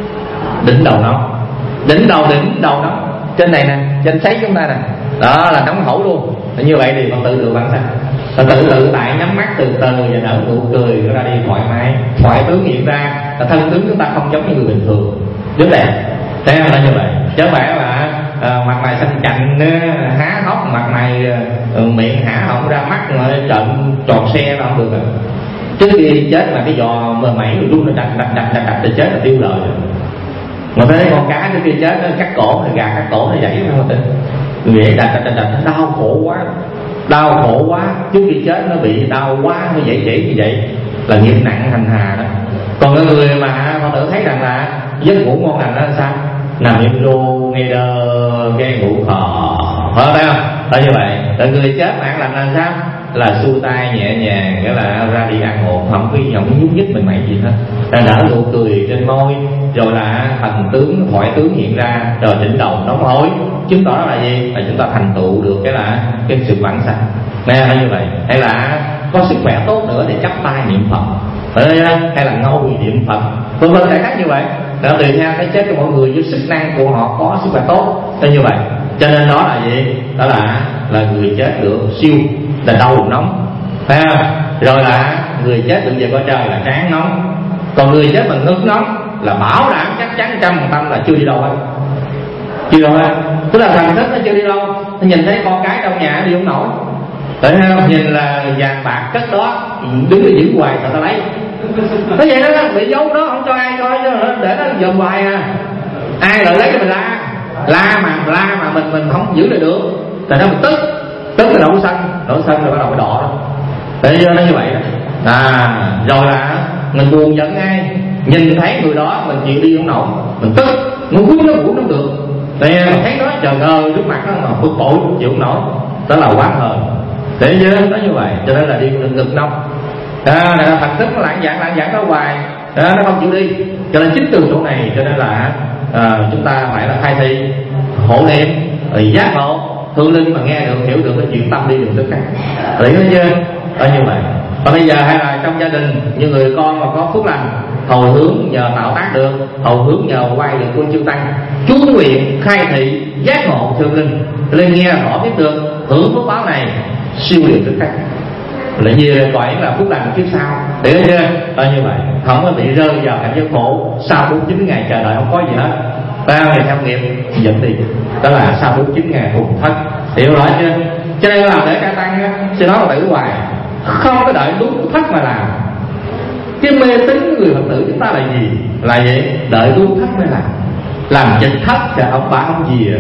Đỉnh đầu nóng, đỉnh đầu đỉnh đầu nóng. Trên này nè, trên sấy chúng ta nè, đó là nóng hổi luôn. Như vậy thì Phật tử được vãng sanh. Phật tử tự tại nhắm mắt từ từ và nở nụ cười ra đi thoải mái, thoại tướng hiện ra là thân tướng chúng ta không giống như người bình thường, rất đẹp. Thế là như vậy, chứ không phải là à, mặt mày xanh chạnh há hốc, mặt mày à, miệng há họng ra mắt mà trận trọt xe đâu không được. Trước khi chết là cái giò mờ mẩy rung nó đạch đạch đạch đạch đạch để chết là tiêu lời rồi. Mà thấy con cá trước khi chết nó cắt cổ, thì gà cắt cổ nó dãy không tin. Vậy đạch đạch đạch đạch nó đau khổ quá, đau khổ quá. Trước khi chết nó bị đau quá, nó dậy chỉ như vậy là nghiệp nặng hành hà đó. Còn cái người mà Phật tử thấy rằng là giấc ngủ ngon lành đó là sao? Nằm im ru nghe đơ nghe ngủ khò, phải không? Tại như vậy, tại người chết mà an lành là sao? Là xua tay nhẹ nhàng, nghĩa là ra đi ăn ổn, không có không nhúc nhích mình mày gì hết, là nở nụ cười trên môi, rồi là thần tướng thoại tướng hiện ra, rồi đỉnh đầu nóng hổi, chứng tỏ là gì? Là chúng ta thành tựu được cái là cái sự vãng sanh. Nghe như vậy, hay là có sức khỏe tốt nữa để chắp tay niệm Phật, hay là ngồi niệm Phật, vân vân đại khái như vậy. Đó, tùy theo cái chết của mọi người với sức năng của họ có sức khỏe tốt như vậy. Cho nên đó là gì? Đó là là người chết được siêu là đầu nóng, phải không? Rồi là người chết được về cõi trời là trán nóng. Còn người chết bằng ngực nóng là bảo đảm chắc chắn trăm phần trăm là chưa đi đâu hết, chưa đâu hết. Tức là thần thức nó chưa đi đâu, nó nhìn thấy con cái trong nhà đi không nổi, tại không nhìn là vàng bạc cất đó đứng để giữ hoài sao ta lấy. Nó vậy đó, bị giấu đó không cho ai coi chứ để nó dòm hoài à. Ai lại lấy cho mình la, la mà la mà mình mình không giữ lại được, tại nó mình tức, tức là đổ xanh, đổ xanh rồi bắt đầu mới đỏ đó. Để cho nó như vậy đó. À, rồi là mình buồn giận ai, nhìn thấy người đó mình chịu đi không nổi, mình tức, muốn quýnh nó cũng không được. Tại mình thấy nó trời ơi trước mặt nó mà bực bội chịu không nổi, đó là quá hờn. Để cho nó như vậy, cho nên là đi ngực nông. À, thần thức nó lãng giảng lãng giảng đó hoài, à, nó không chịu đi. Cho nên chính từ chỗ này cho nên là à, chúng ta phải là khai thị hộ niệm rồi giác ngộ hương linh mà nghe được hiểu được cái chuyện tâm đi đường tức khác, lý đó chưa? Ở như vậy. Và bây giờ hay là trong gia đình như người con mà có phước lành hầu hướng nhờ tạo tác được, hầu hướng nhờ quay được quân chư tăng, chú nguyện khai thị giác ngộ thương linh lên nghe rõ biết được hưởng phước báo này siêu điều tức khác. Lại về gọi là phước lành kiếp sau, hiểu chưa? Ở như vậy không có bị rơi vào cảnh giới khổ sau bốn mươi chín ngày chờ đợi không có gì hết. Bao ngày theo nghiệp dẫn đi, đó là sau bốn mươi chín ngày hùng thất, hiểu rõ chưa? Cho nên là để ca tăng sẽ nói là tử hoài không có đợi đúng thất mà làm. Cái mê tín người Phật tử chúng ta là gì? Là vậy, đợi đúng thất mới làm. Làm dịch thất thì ông bà không gì à.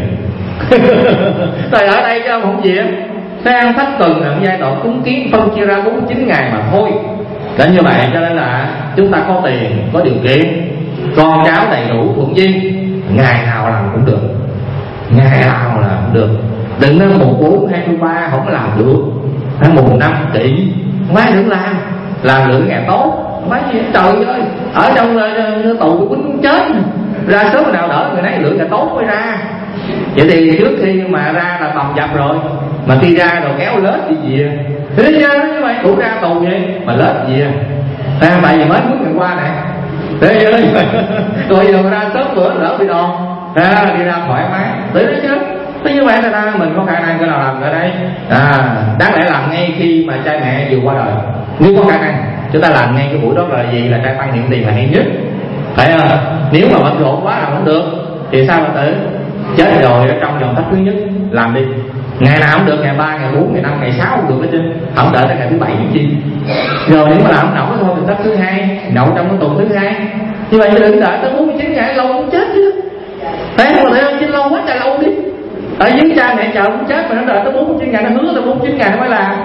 Tại ở đây chứ ông không gì á. Sang thất tuần là giai đoạn cúng kiến phân chia ra bốn mươi chín ngày mà thôi. Để như vậy cho nên là chúng ta có tiền, có điều kiện, con cháu đầy đủ thuận duyên, ngày nào làm cũng được, ngày nào làm cũng được. Đừng nói mùng bốn hai mươi ba không làm được, hay mùng năm kỵ mấy đừng làm, làm được ngày tốt. Mấy gì trời ơi, ở trong uh, tù của quýnh chết, ra sớm nào đỡ người nấy lượng ngày tốt mới ra. Vậy thì trước khi mà ra là tầm dập rồi, mà khi ra rồi kéo lết gì gì thế chứ như vậy cũng ra tù vậy mà lết gì à, tại vì mới bước ngày qua nè Thế chứ rồi giờ ra sớm bữa lỡ bị đòn à, đi ra thoải mái tới đó chứ. Thế như vậy là mình có khả năng cái nào làm ở đây à, đáng lẽ làm ngay khi mà cha mẹ vừa qua đời. Nếu có khả năng chúng ta làm ngay cái buổi đó là gì, là trai tăng hiện tiền là hay nhất, phải không? Nếu mà bận rộn quá là không được thì sao mà tử chết rồi ở trong vòng thấp thứ nhất làm đi, ngày nào cũng được, ngày ba, ngày bốn, ngày năm, ngày sáu cũng được hết trơn, không đợi tới ngày thứ bảy làm chi. Rồi nếu mà làm không nổi thôi thì thấp thứ hai nậu trong cái tuần thứ hai, như vậy đừng đợi tới bốn mươi chín ngày lâu cũng chết chứ. Thấy không? Thấy không? Chứ lâu quá trời lâu đi. Ở dưới cha mẹ chờ cũng chết mà nó đợi tới bốn mươi chín ngày, nó hứa tới bốn mươi chín ngày nó mới làm.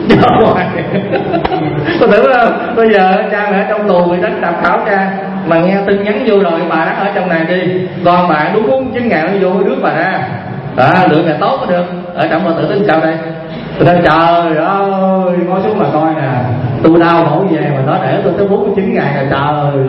Có tưởng không? Bây giờ cha mẹ trong tù bị đánh đập khảo cha, mà nghe tin nhắn vô rồi bà đã ở trong này đi, con bà đúng bốn mươi chín ngày nó vô rước bà ra. Đó, được ngày tốt mới được. Ở trong bà tự tính sao đây? Tôi nói trời ơi, ngó xuống mà coi nè, tôi đau khổ về mà nó để tôi tới bốn mươi chín ngày là trời.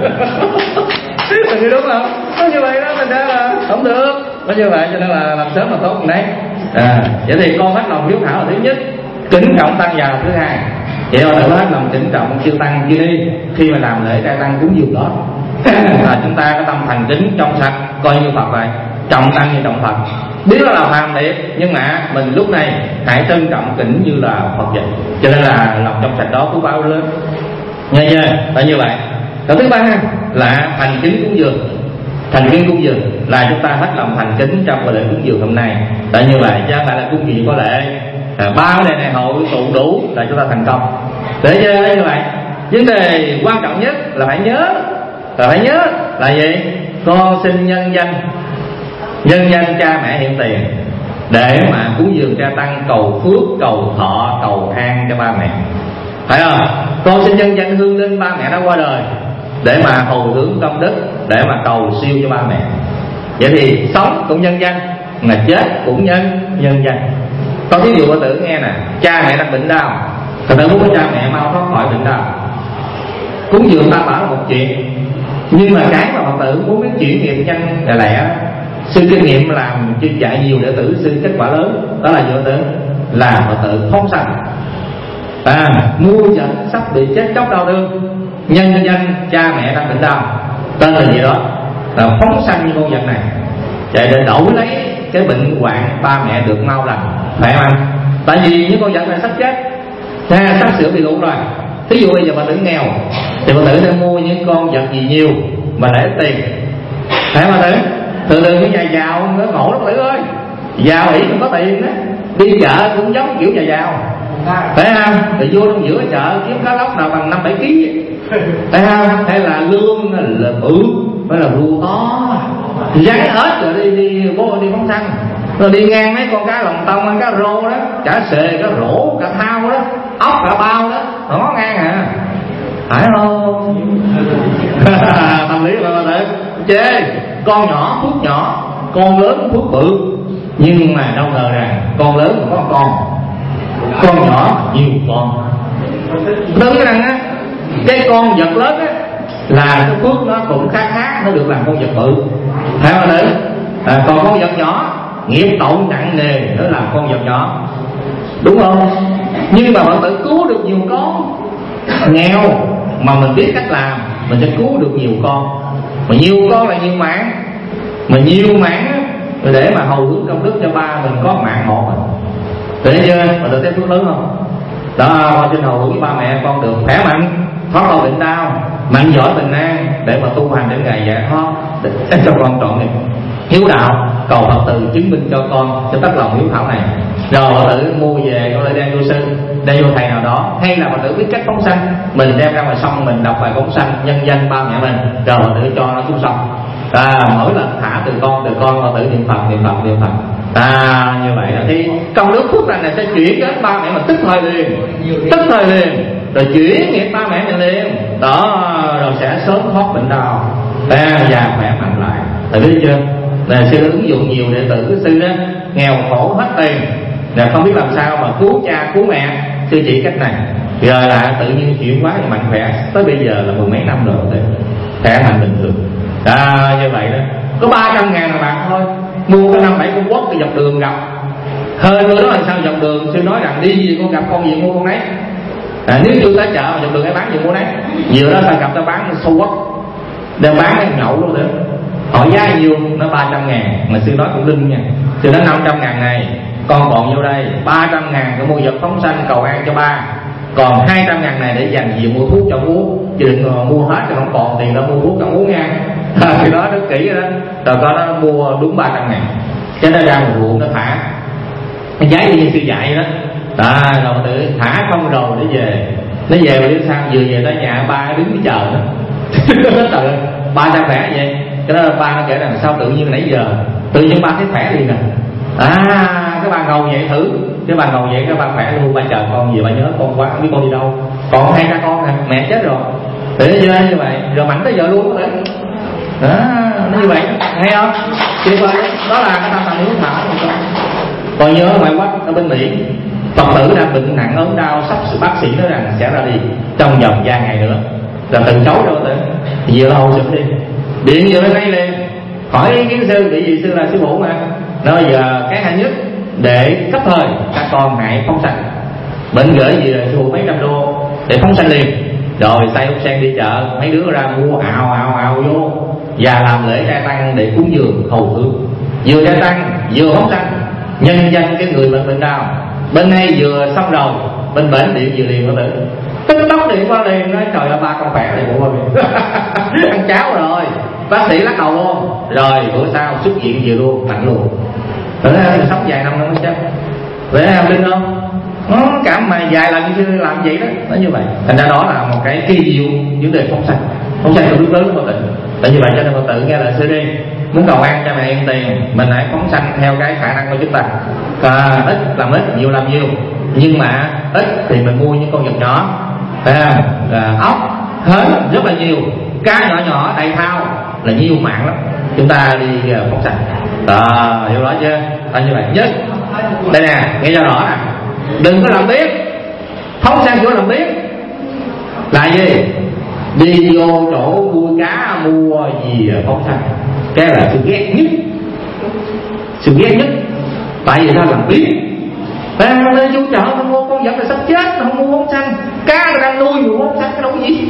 Mình đúng không? Có như vậy đó, mình ra là không được. Có như vậy cho nên là làm sớm mà tốt mình đấy. À, vậy thì con hết lòng hiếu thảo là thứ nhất, kính trọng tăng già là thứ hai. Vậy mà tự hết lòng kính trọng chư tăng chưa đi, khi mà làm lễ trai tăng cúng dường đó là chúng ta có tâm thành kính trong sạch, coi như Phật vậy, trọng tăng như trọng Phật. Biết đó là phàm thiệt, nhưng mà mình lúc này hãy trân trọng kính như là Phật vậy. Cho nên là lòng trong sạch đó cứ bao lớn. Nghe chưa? Phải như vậy. Cái thứ ba là thành kính cúng dường. Thành kính cúng dường là chúng ta hết lòng thành kính trong cái lễ cúng dường hôm nay. Tại như vậy chứ không phải là cúng dường có lễ à, ba cái này này hội tụ đủ là chúng ta thành công. Để chưa? Như vậy vấn đề quan trọng nhất là phải nhớ, là phải nhớ là gì? Con xin nhân danh nhân danh cha mẹ hiện tiền để mà cúng dường cha tăng, cầu phước, cầu thọ, cầu an cho ba mẹ, phải không? Con xin nhân danh hương linh ba mẹ đã qua đời để mà hồi hướng công đức, để mà cầu siêu cho ba mẹ. Vậy thì sống cũng nhân danh, mà chết cũng nhân nhân danh. Con thí dụ bà tử nghe nè, cha mẹ đang bệnh đau, thật tử muốn cha mẹ mau thoát khỏi bệnh đau, cúng dường ba bảo là một chuyện, nhưng mà cái mà Phật tử muốn biết chuyển nghiệp nhanh là lẹ, sư kinh nghiệm làm chuyên dạy nhiều đệ tử sư kết quả lớn, đó là Phật tử là Phật tử phóng sanh à, mua trận sắp bị chết chóc đau thương, nhân danh cha mẹ đang bệnh đau, tên là gì đó là phóng sanh như con vật này, chạy để đổi lấy cái bệnh hoạn ba mẹ được mau lành, phải không anh? Tại vì những con vật này sắp chết, ha, sắp sửa bị lụt rồi. Thí dụ bây giờ bà tử nghèo thì bà tử nên mua những con vật gì nhiều mà để tiền, phải không bà tử? Thường thường cái nhà giàu nó khổ lắm bà tử ơi, giàu ỷ không có tiền đó, đi chợ cũng giống kiểu nhà giàu, phải không? Rồi vô trong giữa chợ kiếm cá lóc nào bằng năm bảy ký, phải không? Hay là lương là bự, phải là rùa to, rắn hết rồi đi đi bố đi phóng săn, rồi đi ngang mấy con cá lòng tông, cá rô đó, cá sề, cá rổ, cá thao đó, ốc cả bao đó, nó ngang à, phải không? Tâm lý là bà tử chê con nhỏ phước nhỏ, con lớn phước bự, nhưng mà đâu ngờ rằng con lớn có con, con nhỏ nhiều con. Tưởng rằng á cái con vật lớn á là cái phước nó cũng khá khá, nó được làm con vật bự, phải không nữ? À, còn con vật nhỏ nghiệp tội nặng nề nữa làm con vật nhỏ, đúng không? Nhưng mà bạn tự cứu được nhiều con, nghèo mà mình biết cách làm mình sẽ cứu được nhiều con, mà nhiều con là nhiều mạng, mà nhiều mạng á để mà hầu hướng công đức cho ba mình có mạng một rồi, để chưa? Mà được thấy phước lớn không? Đó, con xin hầu hướng với ba mẹ con được khỏe mạnh, thoát khỏi bệnh đau, mạnh giỏi bình an để mà tu hành đến ngày giải thoát, để cho con trọn nghiệp hiếu đạo, cầu Phật tử chứng minh cho con cho tất lòng hiếu thảo này. Rồi Phật tử mua về con lại đem vô sư, đem vô thầy nào đó, hay là Phật tử biết cách phóng sanh, mình đem ra ngoài sông mình đọc bài phóng sanh nhân danh ba mẹ mình, rồi Phật tử cho nó xuống sông. À, mỗi lần thả từ con từ con Phật tử niệm Phật niệm Phật niệm Phật. À, như vậy là thì công đức phước lành này sẽ chuyển đến ba mẹ mình tức thời liền, tức thời liền, rồi chuyển nghiệp ba mẹ mình liền đó, rồi sẽ sớm thoát bệnh đau, à, già khỏe mạnh lại. Tại biết chưa? Là sư ứng dụng nhiều đệ tử của sư đó nghèo khổ hết tiền, là không biết làm sao mà cứu cha cứu mẹ, sư chỉ cách này, rồi là tự nhiên chuyển hóa mạnh khỏe, tới bây giờ là mười mấy năm rồi, khỏe mạnh bình thường. À, như vậy đó, có ba trăm ngàn là bạc thôi, mua cái năm bảy con quất cái dọc đường gặp, hơn nữa đó là sao dọc đường sư nói rằng đi gì con gặp con gì mua con đấy. À, nếu chưa tới chợ mà dọc đường ấy bán gì mua đấy, vừa đó ta gặp ta bán sâu quất, đem bán cái nhậu luôn nữa. Hỏi giá nhiêu? Nó ba trăm ngàn. Mà sư nói cũng linh nha. Sư nói năm trăm ngàn này con còn vô đây, ba trăm ngàn để mua vật phóng sanh cầu an cho ba, còn hai trăm ngàn này để dành gì mua thuốc cho uống, chứ đừng mua hết cho không còn tiền đâu mua thuốc cho uống nha. Thì đó rất kỹ rồi đó. Rồi có nó mua đúng ba trăm ngàn, cái nó ra một ruộng nó thả, nó giấy như sư dạy đó. À, rồi tự thả không rồi để về, nó về mà đến sao vừa về tới nhà ba đứng chờ nó. Nó tự ba sao khỏe vậy, cái đó ba nó kể rằng sao tự nhiên nãy giờ tự nhiên ba thấy khỏe liền nè. À, cái bà ngầu vậy thử, cái bà ngầu vậy cái ba khỏe luôn, ba chờ con gì ba nhớ con quá, không biết con gì đâu, còn hai cha con nè, mẹ chết rồi, để nó chơi như vậy, rồi mạnh tới giờ luôn đấy. Đó, nó như vậy, hay không? Tuyệt vời, đó là cái tâm thành hiếu thảo. Còn nhớ ngoài Quách ở bên Mỹ, Phật tử đang bệnh nặng ốm đau, sắp sự bác sĩ nói rằng sẽ ra đi trong vòng vài ngày nữa, là từ chối đâu tới, vừa lâu sửa đi, điện vừa lên đây liền, hỏi ý kiến sư, bị gì sư là sư phụ mà, nói giờ cái hạng nhất để cấp thời các con hãy phóng sanh, bệnh gửi gì là sư phụ mấy trăm đô để phóng sanh liền, rồi say ốc sen đi chợ, mấy đứa ra mua ào ào ào vô và làm lễ trai tăng để cúng dường hầu thương, vừa trai tăng vừa phóng sanh, nhân danh cái người bệnh bệnh đau. Bên này vừa xong rồi, bên bệnh điện vừa liền có tử, tức tốc điện qua liền, nói trời ơi ba con khỏe này bộ qua ăn cháo rồi, bác sĩ lắc đầu luôn, rồi bữa sau xuất viện vừa luôn, mạnh luôn. Rồi nó sống vài năm nó mới chết. Vậy em tin không? Nó cả mà vài lần chưa làm vậy đó, nó như vậy. Thành ra đó là một cái kỳ diệu vấn đề phóng sanh. Phóng sanh là rất lớn của Phật tử. Tại như vậy cho nên Phật tử nghe lời sư đi, muốn cầu an cho mẹ yên tiền, mình hãy phóng sanh theo cái khả năng của chúng ta. À, ít làm ít, nhiều làm nhiều. Nhưng mà ít thì mình mua những con vật nhỏ, à, à, ốc, hến rất là nhiều, cá nhỏ nhỏ đầy thao là nhiều mạng lắm. Chúng ta đi phóng sanh. À, hiểu rõ chưa? À, như vậy nhất đây nè, nghe cho rõ nè, đừng có làm biết phóng sanh chỗ làm biết là gì, đi vô chỗ mua cá mua gì phóng sanh, cái là sự ghét nhất, sự ghét nhất. Tại vì sao làm biết? À, lên vô chợ không mua con vật là sắp chết, không mua phóng sanh, cá đang nuôi nhiều phóng sanh cái đâu có gì.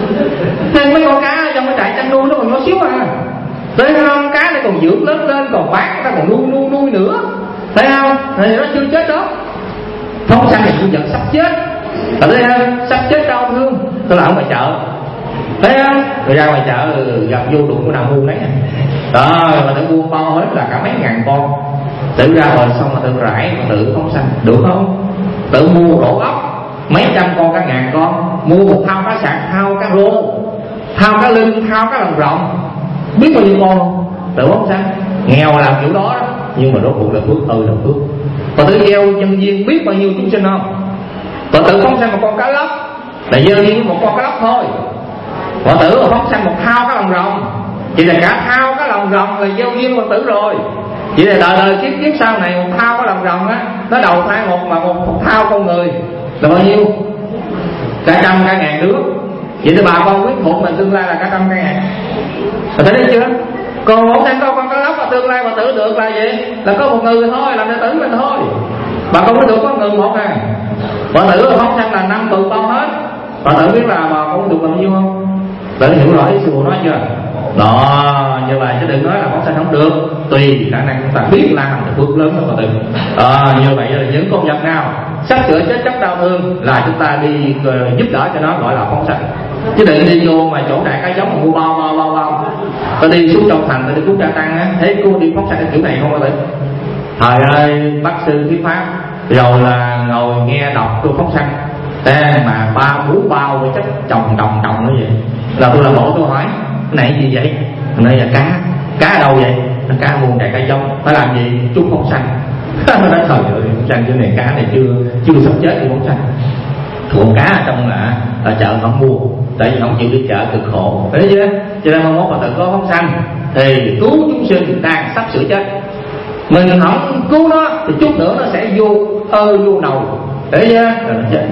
Nên mấy con cá trong cái trại chăn nuôi nó còn nhỏ xíu à, thấy không? Cá này còn dưỡng lớn lên, còn bán, ta còn nuôi nuôi nuôi nữa, thấy không? Thì nó chưa chết đó. Phóng sanh là con vật sắp chết, thấy không? Sắp chết đau thương. Tôi là ở ngoài chợ, thấy không? Rồi ra ngoài chợ gặp vô đụng của nào mua đấy à. Đó, mà tự mua bao hết là cả mấy ngàn con, tự ra rồi xong mà tự rải mà tự phóng sanh, được không? Tự mua một rổ ốc mấy trăm con, cả ngàn con, mua một thao cá sạc, thao cá rô, thao cá linh, thao cá lòng rộng, biết bao nhiêu con không? Tự phóng sanh. Nghèo làm kiểu đó, đó nhưng mà rốt cuộc là phước ơi là phước. Phật tử gieo nhân viên biết bao nhiêu chúng sinh không? Phật tử phóng sanh một con cá lóc là gieo duyên một con cá lóc thôi. Phật tử mà phóng sanh một thao cá lòng rồng, chỉ là cả thao cá lòng rồng là gieo duyên Phật tử rồi. Chỉ là đời đời kiếp kiếp sau này một thao cá lòng rồng á, nó đầu thai một mà một, một thao con người là bao nhiêu? Cả trăm cả ngàn đứa. Vậy thì bà con quyết bụng mình tương lai là cả trăm cả ngàn. Bà thấy đấy chưa? Còn một thằng con con cá lóc mà tương lai Phật tử được là gì? Là có một người thôi, làm đệ tử mình thôi. Bà con mới được có người một à. Phật tử là phóng sanh là năm tụi con hết. Phật tử biết là bà con được bao nhiêu không? Tự hiểu rõ ý sư phụ nói chưa? Đó, như vậy chứ đừng nói là phóng sanh không được. Tùy khả năng chúng ta biết làm được phước lớn hơn Phật tử. À, như vậy là những con vật nào sắp sửa chết chóc đau thương là chúng ta đi uh, giúp đỡ cho nó, gọi là phóng sanh. Chứ đừng đi vô mà chỗ đại cá giống mà mua bao bao bao bao. Tôi đi xuống trong thành, tôi đi cúng gia tăng á, thấy cô đi phóng sanh cái kiểu này không có thể. Trời ơi, bác sư thuyết pháp rồi là ngồi nghe đọc tôi phóng sanh, à, mà ba bốn bao với chất chồng đồng đồng như vậy. Là tôi làm bộ tôi hỏi cái này gì vậy? Này là cá, cá ở đâu vậy? Là cá muôn đại cá giống, phải làm gì? Chút phóng sanh. Nó nói trời ơi, phóng sanh cái này cá này chưa chưa sắp chết thì phóng sanh. Con cá ở trong là ở chợ không mua, tại vì không chịu đi chợ cực khổ, thấy chưa? Cho nên mong muốn Phật tử có phóng sanh thì cứu chúng sinh đang sắp sửa chết. Mình không cứu nó thì chút nữa nó sẽ vô ơ vô nầu, thấy chưa? Rồi nó chết.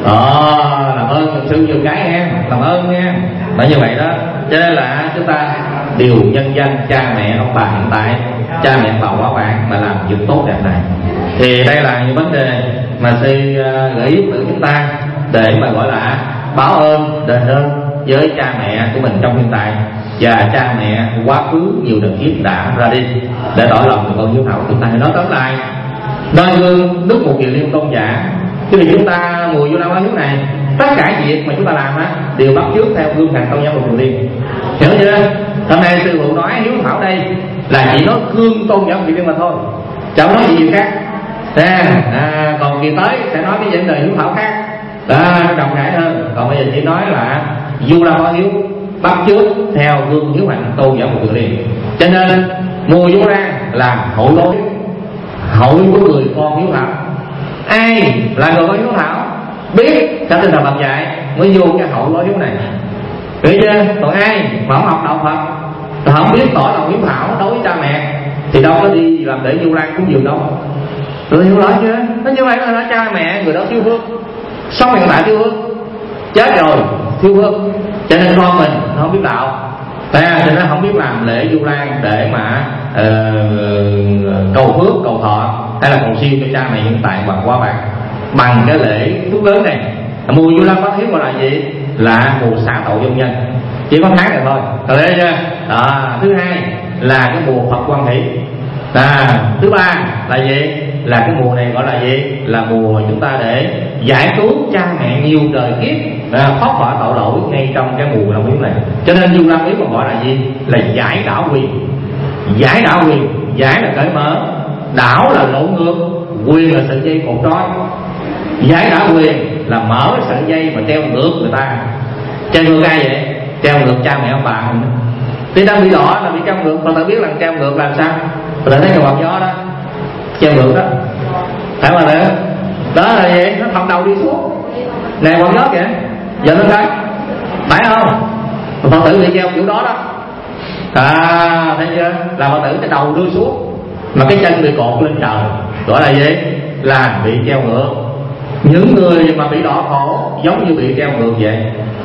Ờ, làm ơn thực sự nhiều cái em, làm ơn nha. Mà như vậy đó, cho nên là chúng ta điều nhân danh cha mẹ ông bà hiện tại, cha mẹ bà quá bạn mà làm việc tốt đẹp này. Thì đây là những vấn đề mà sư gợi ý từ chúng ta để mà gọi là báo ơn, đền ơn với cha mẹ của mình trong hiện tại. và cha mẹ quá khứ nhiều đời kiếp đã ra đi để tỏ lòng người con hiếu thảo chúng ta. Nói tóm lại, noi gương Đức Phật Kiền Liên Tôn giả. Chứ vì chúng ta mùa Vu Lan báo hiếu này, tất cả việc mà chúng ta làm á đều bắt chước theo gương hàng Tôn giáo Phật Kiền Liên, hiểu chưa? Hôm nay sư phụ nói hiếu thảo đây là chỉ nói gương Tôn giáo Kiền Liên mà thôi, chẳng nói gì khác. À, à, còn kỳ tới sẽ nói cái vấn đề hiếu thảo khác, đó rộng rãi hơn. Còn bây giờ chỉ nói là Vu Lan báo hiếu bắt chước theo gương hiếu hạnh Tôn giáo Phật Kiền Liên. Cho nên mùa Vu Lan là hội đối hội của người con hiếu thảo. Ai là người con hiếu thảo biết cả tinh thần Phật dạy mới vô cái hội lối hiếu này, hiểu chưa? Còn ai mà không học đạo Phật, không biết tỏ lòng hiếu thảo đối với cha mẹ thì đâu có đi làm để Vu Lan cúng dường đâu. Rồi hiểu rõ chưa? Nó như vậy là cha mẹ người đó thiếu phước, sống hiện tại thiếu phước, chết rồi thiếu phước, cho nên con mình nó không biết đạo, à, cho nên không biết làm lễ Vu Lan để mà uh, cầu phước cầu thọ hay là cầu siêu cho cha mẹ hiện tại bằng quá bạc bằng cái lễ phước lớn này. Mùa Vu Lan báo hiếu gọi là gì? Là mùa xả tội vong nhân, chỉ có tháng này thôi, rồi đấy chưa? Đó. Thứ hai là cái mùa Phật quan hỷ. À, thứ ba là gì? Là cái mùa này gọi là gì? Là mùa chúng ta để giải cứu cha mẹ nhiều đời kiếp, à, thoát khỏi tội lỗi ngay trong cái mùa Long Hiếu này. Cho nên Vu Lan Hiếu còn gọi là gì? Là giải đảo quyền. Giải đảo quyền, giải là cởi mở, đảo là lộn ngược, quyền là sợi dây cột trói. Giải đảo quyền là mở sợi dây mà treo ngược người ta. Treo ngược ai vậy? Treo ngược cha mẹ ông bà mình. Thì đang bị đỏ là bị treo ngược, mà ta biết là treo ngược làm sao? Mà ta thấy cái quạt gió đó, treo ngược đó, phải mà nữa. Đó là gì? Nó thọc đầu đi xuống. Nè quạt gió kìa, giờ nó thấy, phải không? Phật tử bị treo kiểu đó đó. À, thấy chưa? Là Phật tử cái đầu đưa xuống, mà cái chân bị cột lên trời, gọi là gì? Là bị treo ngược. Những người mà bị đỏ khổ giống như bị treo ngược vậy.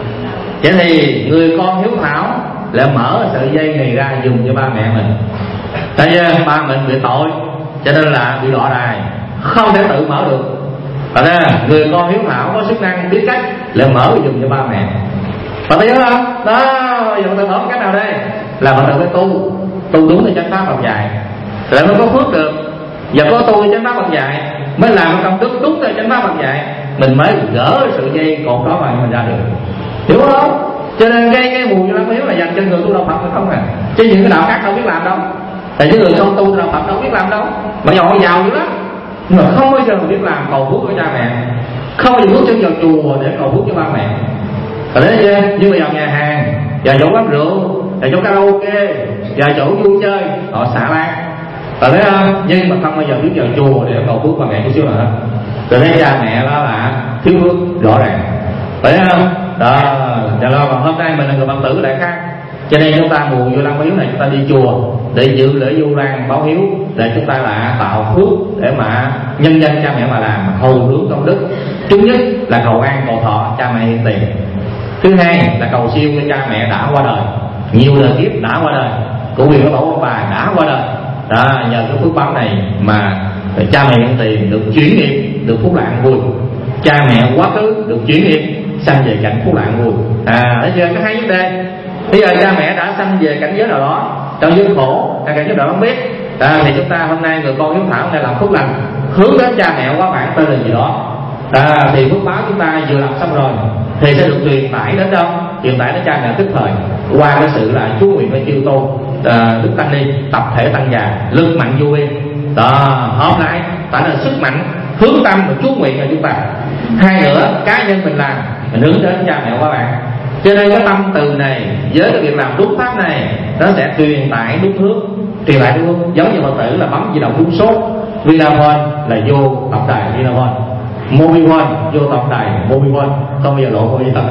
Vậy thì người con hiếu thảo lại mở sợi dây này ra dùng cho ba mẹ mình. Tại vì ba mình bị tội cho nên là bị đọa đài, không thể tự mở được. Và đó, người con hiếu thảo có sức năng biết cách lại mở dùng cho ba mẹ. Phật tử hiểu không? Đó, giờ Phật tử mở cách nào đây? Là Phật tử phải tu, tu đúng theo chánh pháp Phật dạy, lại mới có phước được. Và có tu theo chánh pháp Phật dạy mới làm công đức đúng theo chánh pháp Phật dạy, mình mới gỡ sự dây cột đó mà mình ra được, hiểu không? Cho nên cái cái mùa Vu Lan hiếu là dành cho người tu đạo Phật không à, chứ những cái đạo khác đâu biết làm đâu. Tại những người không tu đạo Phật đâu biết làm đâu, mà họ giàu dữ lắm nhưng mà không bao giờ biết làm cầu phước cho cha mẹ, không bao giờ bước chân vào chùa để cầu phước cho ba mẹ. Rồi đấy chưa? Như vào nhà hàng, vào chỗ quán rượu, vào chỗ karaoke, vào chỗ vui chơi, họ xả lan. Rồi thấy không? Nhưng mà không bao giờ biết vào chùa để cầu phước ba mẹ chút xíu nữa. Rồi thấy cha mẹ đó là thiếu phước rõ ràng, phải không? Đó, cho nên còn hôm nay mình là người Phật tử lại khác. Cho nên chúng ta mùa Vu Lan báo hiếu này chúng ta đi chùa để dự lễ Vu Lan báo hiếu, để chúng ta là tạo phước để mà nhân dân cha mẹ mà làm hồi hướng công đức. Thứ nhất là cầu an cầu thọ cha mẹ hiện tiền. Thứ hai là cầu siêu cho cha mẹ đã qua đời, nhiều đời kiếp đã qua đời, của quyền của tổ ông bà đã qua đời. Đó, nhờ cái phước báo này mà cha mẹ hiện tiền được chuyển nghiệp, được phúc lạng vui. Cha mẹ quá khứ được chuyển nghiệp, sanh về cảnh phúc lạng vui. À, thấy chưa? Có hai vấn đề. Bây giờ cha mẹ đã sanh về cảnh giới nào đó, trong giới khổ, cảnh giới nào đó không biết, à, thì chúng ta hôm nay người con hiếu thảo này làm phước lành, hướng đến cha mẹ quá bản tên là gì đó, à, thì phước báo chúng ta vừa làm xong rồi thì sẽ được truyền tải đến đâu? Truyền tải đến cha mẹ tức thời qua cái sự là chú nguyện với chư tôn, à, đức tăng ni tập thể tăng già lực mạnh vô biên. Đó, hợp lại phải là sức mạnh hướng tâm và chú nguyện cho chúng ta. Hai nữa, cá nhân mình làm mình hướng đến cha mẹ quá bản. Cho nên cái tâm từ này với cái việc làm đúng pháp này nó sẽ truyền tải đúng hướng, truyền lại đúng hướng. Giống như Phật tử là bấm di động đúng số, Vinaphone là vô tổng đài Vinaphone, Mobifone vô tổng đài Mobifone, không bao giờ lộ vô gì hết.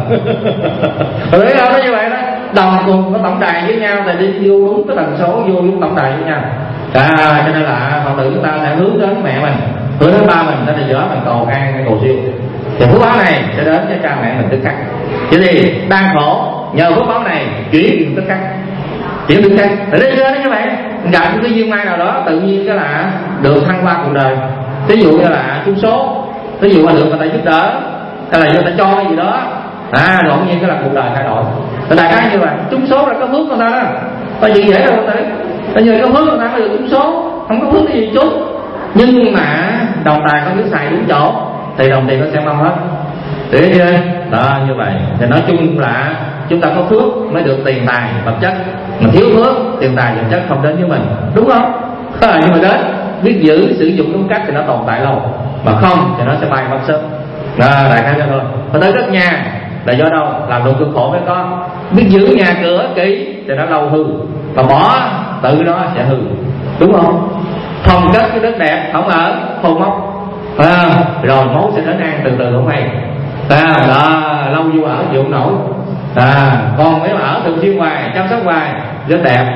Thấy không? Nó như vậy đó, đồng cùng có tổng đài với nhau thì đi vô đúng cái tần số, vô đúng tổng đài với nhau. À, cho nên là Phật tử chúng ta sẽ hướng đến mẹ mình, hướng đến ba mình, đó là giữa mình cầu an hay cầu siêu. Thì phước báo này sẽ đến cho cha mẹ mình tức khắc. Vậy thì đang khổ nhờ phước báo này chuyển được tức khắc, chuyển tức khắc. Để đấy chưa đó các bạn, gặp những cái duyên may nào đó tự nhiên cái là được thăng hoa cuộc đời. Ví dụ như là trúng số, ví dụ là được người ta giúp đỡ, hay là người ta cho cái gì đó, à đột nhiên cái là cuộc đời thay đổi. đại khái như vậy. Trúng số là có phước người ta đó, có gì dễ đâu có thể. Bây giờ có phước người ta mới được trúng số, không có phước cái gì trúng. Nhưng mà đồng tài có biết xài đúng chỗ thì đồng tiền nó sẽ mau hết, hiểu chưa? Đó, như vậy thì nói chung là chúng ta có phước mới được tiền tài vật chất, mà thiếu phước tiền tài vật chất không đến với mình, đúng không? Nhưng mà đến biết giữ sử dụng đúng cách thì nó tồn tại lâu, mà không thì nó sẽ bay mất sớm. Đó, đại khái cho thôi. Và tới cất nhà là do đâu? Làm đồ cực khổ mới có. Biết giữ nhà cửa kỹ thì nó lâu hư, mà bỏ tự nó sẽ hư, đúng không? Phòng cất cái đất đẹp không ở khô mốc, à, rồi mốt sẽ đến ăn từ từ không hay. À, đó, lâu vô ở chịu không nổi. À, còn nếu ở thường xuyên hoài, chăm sóc hoài rất đẹp.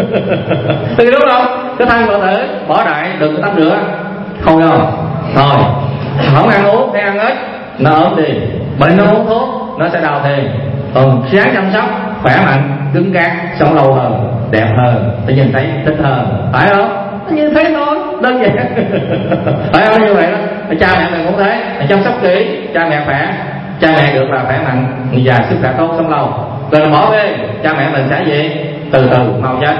Thì đúng không? Cái thân vợ tử bỏ đại đừng tắm rửa, không không? Thôi, không ăn uống hay ăn ít nó ốm đi, bệnh nó uống thuốc nó sẽ đau thêm. Còn sáng chăm sóc khỏe mạnh, cứng cáp, sống lâu hơn, đẹp hơn, tự nhìn thấy thích hơn, phải không? Như thế thôi, đơn giản. Phải không? Như vậy đó. Cha mẹ mình cũng thế, chăm sóc kỹ, cha mẹ khỏe, cha mẹ được là khỏe mạnh, người già sức khỏe tốt sống lâu. Rồi bỏ đi, cha mẹ mình sẽ gì? Từ từ mau chết.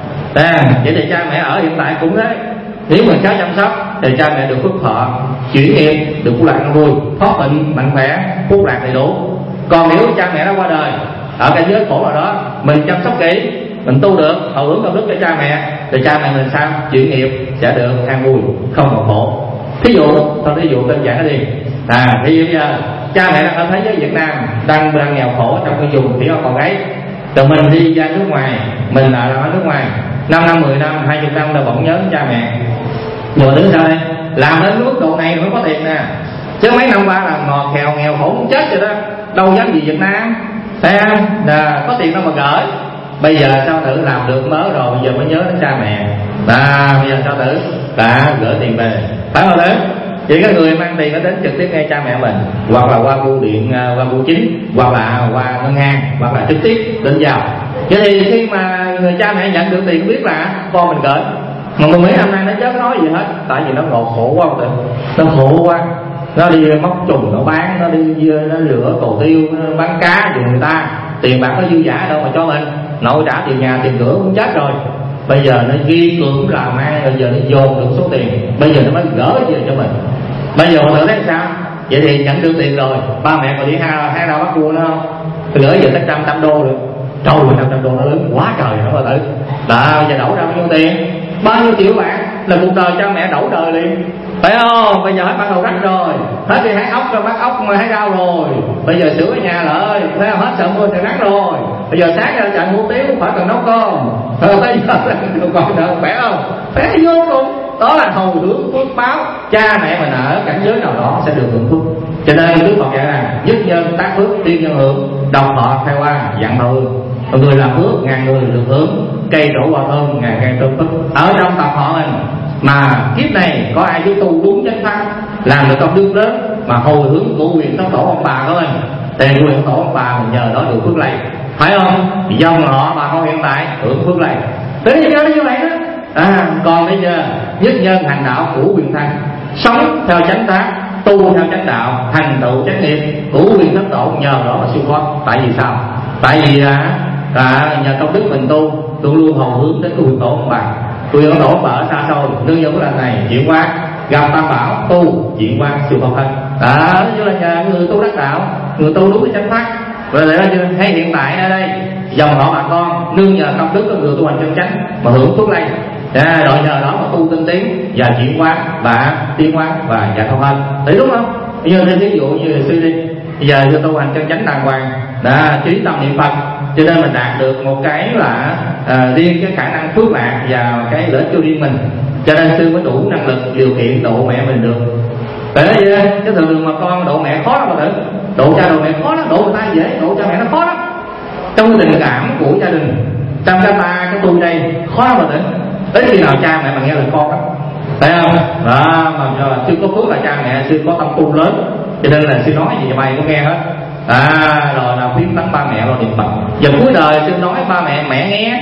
À, vậy thì cha mẹ ở hiện tại cũng thế. Nếu mình khéo chăm sóc thì cha mẹ được phước thọ, chuyển nghiệp, được phúc lạc an vui, thoát bệnh mạnh khỏe, phúc lạc đầy đủ. Còn nếu cha mẹ đã qua đời ở cái giới khổ nào đó, mình chăm sóc kỹ, mình tu được, hậu hướng công đức cho cha mẹ, thì cha mẹ mình sao? Chuyển nghiệp sẽ được an vui, không còn khổ. Thí dụ, thôi thí dụ đơn giản đó đi. À, thì bây giờ cha mẹ đang ở thế giới Việt Nam đang đang nghèo khổ trong cái vùng thì còn ấy, rồi mình đi ra nước ngoài, mình là ở nước ngoài năm năm, mười năm, hai mươi năm là vẫn nhớ cha mẹ. Rồi đứng sao đây? Làm đến mức độ này mới có tiền nè, chứ mấy năm qua là ngọt nghèo nghèo khổ muốn chết rồi đó, đâu dám gì Việt Nam. Thấy không? Là có tiền đâu mà gửi. Bây giờ sao thử làm được mới rồi, bây giờ mới nhớ đến cha mẹ. À, bây giờ sao thử đã gửi tiền về, phải không đấy? Chỉ có người mang tiền nó đến trực tiếp ngay cha mẹ mình, hoặc là qua bưu điện, qua bưu chính, hoặc là qua ngân hàng, hoặc là trực tiếp đến vào. Vậy thì khi mà người cha mẹ nhận được tiền biết là con mình gửi, mà mười mấy năm nay nó chớ có nói gì hết, tại vì nó ngộ khổ quá, nó khổ quá, nó đi móc trùng nó bán, nó đi nó rửa cầu tiêu, nó bán cá dùng người ta, tiền bạc có dư giả đâu mà cho mình, nội trả tiền nhà tiền cửa cũng chết rồi. Bây giờ nó ghi cưỡng làm ăn, bây giờ nó dồn được số tiền, bây giờ nó mới gỡ về cho mình. Bây giờ họ tự thấy sao? Vậy thì nhận được tiền rồi, ba mẹ còn đi hai hai đâu bắt cua nữa không? Thì gửi về tới trăm trăm đô được. Trời ơi, trăm trăm đô nó lớn quá trời nó mà tử. Là bây giờ đổ ra bao nhiêu tiền? Bao nhiêu triệu bạc là cuộc đời cha mẹ đổ đời liền, phải không? Bây giờ hết bắt đầu rách rồi, hết đi hái ốc rồi, bắt ốc mà hái rau rồi, bây giờ sửa cái nhà lại, thấy không? Hết sợ mưa trời nắng rồi, bây giờ sáng ra chạy mua tiếu phải cần nấu cơm, rồi bây giờ còn nợ khỏe không? Khỏe vô cùng. Đó là hầu hướng phước báo. Cha mẹ mình ở cảnh giới nào đó sẽ được hưởng phước. Cho nên Đức Phật dạy rằng nhất nhân tác phước tiên nhân hưởng, đồng họ khai hoa dạng hậu hưởng. Người làm phước ngàn người được hưởng, cây trổ hoa thơm ngàn cây thơm phước. Ở trong tập họ mình mà kiếp này có ai với tu đúng chánh pháp, làm được công đức lớn mà hồi hướng của quyền tóc tổ ông bà của mình, thì quyền tổ ông bà mình nhờ đó được phước lành, phải không? Dòng họ bà con hiện tại hưởng phước lành. Tới bây giờ như vậy đó. À, còn bây giờ nhất nhân hành đạo của quyền thanh, sống theo chánh pháp, tu theo chánh đạo, hành tựu chánh niệm của quyền thất tổ, nhờ đó mà siêu thoát. Tại vì sao? Tại vì à, à, nhờ công đức mình tu, luôn luôn hầu hướng đến cái quyền tổ ông bà. Quyền tổ ông bà ở xa xôi, nương vào cái lần này chuyển qua gặp tam bảo tu chuyển qua siêu thoát thân. À, đó như là nhờ người tu đắc đạo, người tu đúng cái chánh pháp. Vậy là hay hiện tại ở đây dòng họ bà con nương nhờ công đức của người tu hành chân chánh mà hưởng phước lành. À, rồi nhờ đó mà tu tinh tiến và chuyển hóa và tiến hóa và giải thoát hơn, thấy đúng không? Bây giờ ví dụ như sư đi, bây giờ cho tu hành chân chánh đàng hoàng, đã trí tâm niệm Phật, cho nên mình đạt được một cái là à, riêng cái khả năng phước lạc và cái lợi ích cho riêng mình, cho nên sư mới đủ năng lực điều kiện độ mẹ mình được. Tại đó vậy, cái thường mà con độ mẹ khó lắm mà thử, độ cha độ mẹ khó lắm, độ người ta dễ, độ cha mẹ nó khó lắm. Trong tình cảm của gia đình, trong cái ta cái tôi đây khó lắm mà thử. Đến khi nào cha mẹ mà nghe lời con đó, thấy không? Đó, mà cho sư có phước là cha mẹ sư có tâm tu lớn, cho nên là sư nói gì cho mày cũng nghe hết. À, rồi là khuyến tấn ba mẹ rồi niệm Phật. Giờ cuối đời sư nói ba mẹ mẹ nghe,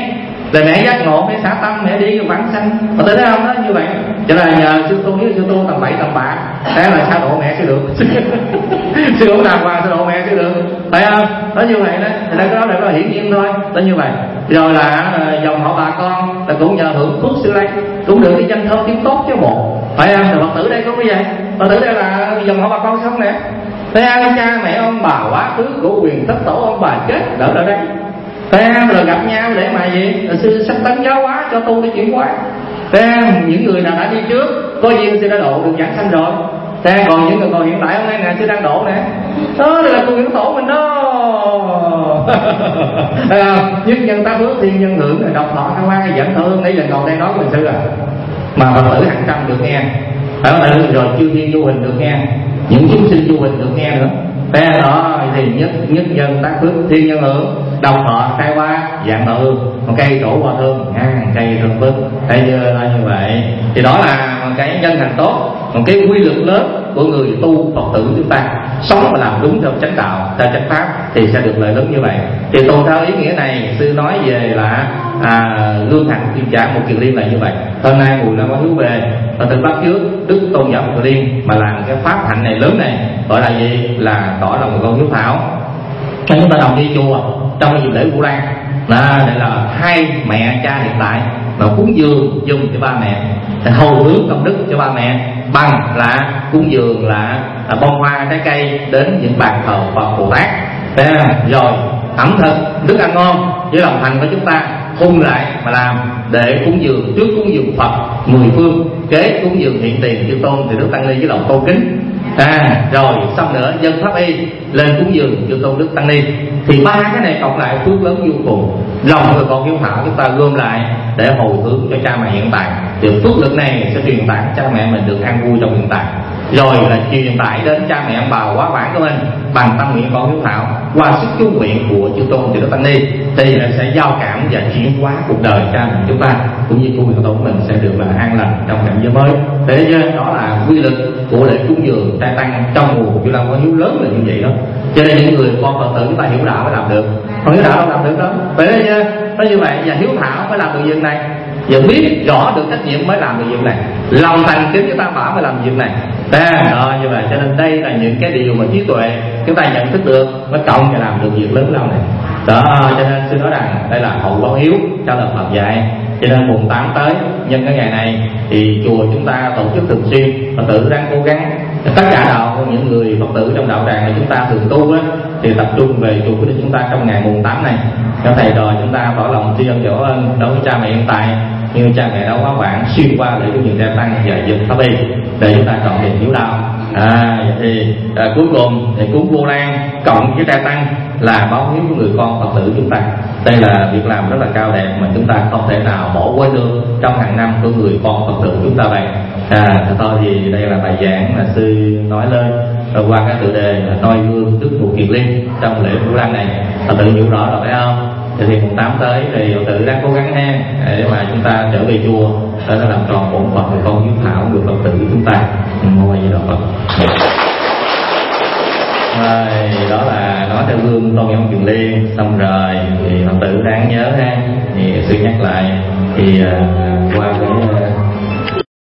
Rồi mẹ giác ngộ, mẹ xả tâm, mẹ đi vãng sanh. Mà tôi thấy không đó như vậy. Cho nên là nhờ sư tu, nếu sư tu tầm bậy tầm bạ, thế là sao độ mẹ sẽ được. Sư tu đàng hoàng sao độ mẹ sẽ được, phải không? Nó như vậy đó, thì đây cái đó là hiển nhiên thôi, nó như vậy. Rồi là dòng họ bà con là cũng nhờ hưởng phước sư lấy, cũng được cái danh thơm tiếng tốt chứ bộ, phải không? Rồi Phật tử đây cũng như vậy, Phật tử đây là dòng họ bà con sống nè. Thấy không? Cha mẹ ông bà quá khứ của quyền thất tổ ông bà chết đỡ ở đây. Thấy không? Rồi gặp nhau để mà gì? Rồi sư sắp tấn giáo hóa cho tu để chuyển hóa. Thấy không? Những người nào đã đi trước có duyên sư đã độ được giảng sanh rồi. Thấy không? Còn những người còn hiện tại hôm nay nè sư đang độ nè. Đó là của quyền tổ mình đó. Thấy không? Nhất nhân tá phước thiên nhân hưởng, rồi độc thọ khai hoa dẫn thơ nãy giờ ngồi đây nói của mình sư à. Mà Phật tử hàng trăm được nghe. Phải không? Rồi chư thiên vô hình được nghe, những chúng sinh vô hình được nghe nữa. Thế đó thì nhất nhất nhân tác phước thiên nhân hưởng, đồng thọ khai hoa dạng thọ hương, một cây trổ hoa thơm ngàn cây thơm phước. Thấy chưa? Là như vậy thì đó là một cái nhân hành tốt, một cái quy luật lớn của người tu Phật tử chúng ta sống và làm đúng theo chánh đạo, theo chánh pháp thì sẽ được lợi lớn như vậy. Thì tuân theo ý nghĩa này, sư nói về là à, gương hạnh kim trả một kiền liên là như vậy. Hôm nay mùi Lan Quán Hiếu về và từ bắt trước đức tôn giả một kiền liên mà làm cái pháp hạnh này lớn này gọi là gì? Là tỏ lòng một con hiếu thảo. Chúng ta đồng đi chùa trong cái dịp lễ Vu Lan, là đây là hai mẹ cha hiện tại mà cúng dường dùng cho ba mẹ, hầu hướng công đức cho ba mẹ bằng là cúng dường là bông hoa trái cây đến những bàn thờ Phật Bồ Tát. Thế rồi ẩm thực đức ăn ngon với lòng thành của chúng ta hung lại mà làm để cúng dường, trước cúng dường Phật mười phương, kế cúng dường hiện tiền chư tôn thì đức tăng ni với lòng tôn kính. À, rồi xong nữa dân pháp y lên cúng dường chư tôn đức tăng ni, thì ba cái này cộng lại phước lớn vô cùng. Lòng người con hiếu thảo chúng ta gom lại để hồi hướng cho cha mẹ hiện tại, thì phước lực này sẽ truyền tải cha mẹ mình được an vui trong hiện tại, rồi là truyền tải đến cha mẹ ông bà quá vãng của mình bằng tâm nguyện con hiếu thảo qua sức chú nguyện của chư tôn chư đức tăng ni, thì sẽ giao cảm và chuyển hóa cuộc đời cha mẹ chúng ta cũng như của nguyện tổ của mình sẽ được là an lành trong cảnh giới mới. Thế nên đó là quy luật của lễ cúng dường trai tăng trong mùa Vu Lan Quán Hiếu lớn là như vậy đó. Cho nên những người con Phật tử chúng ta hiểu đạo mới làm được, không hiểu đạo không làm được đó. Vậy nên nó như vậy, và hiếu thảo mới làm được việc này, và biết rõ được trách nhiệm mới làm được việc này, lòng thành kính chúng ta bảo mới làm việc này. Đó, như vậy cho nên đây là những cái điều mà trí tuệ chúng ta nhận thức được mới cộng và làm được việc lớn lao này. Đó, cho nên sư nói rằng đây là hậu báo hiếu cho lời Phật dạy. Cho nên mùng tám tới nhân cái ngày này thì chùa chúng ta tổ chức thường xuyên, Phật tử đang cố gắng tất cả đạo những người Phật tử trong đạo tràng mà chúng ta thường tu á, thì tập trung về chùa của chúng ta trong ngày mùng tám này. Các thầy trò chúng ta tỏ lòng tri ân dỗ ơn đối với cha mẹ hiện tại, như cha mẹ đã quá vãng xuyên qua lễ cúng dường trai tăng và dân pháp y để chúng ta trọn niềm hiếu đạo. À, vậy thì à, cuối cùng thì cúng Vu Lan cộng với trai tăng là báo hiếu của người con Phật tử chúng ta. Đây là việc làm rất là cao đẹp mà chúng ta không thể nào bỏ quên được trong hàng năm của người con Phật tử chúng ta vậy. À, thôi thì đây là bài giảng mà sư nói lên rồi qua cái tựa đề là noi gương đức Phù Kiền Liên trong lễ Vu Lan này. Phật tử hiểu rõ rồi phải không? Thì mùng tám tới thì Phật tử đang cố gắng ha để mà chúng ta trở về chùa để nó làm tròn bổn phận người con hiếu thảo người Phật tử của chúng ta. Mô A Di Đà Phật. Rồi, đó là nói theo gương Tôn Giả Kiền Liên. Xong rồi thì Phật tử đáng nhớ ha, thì sư nhắc lại thì uh, qua cái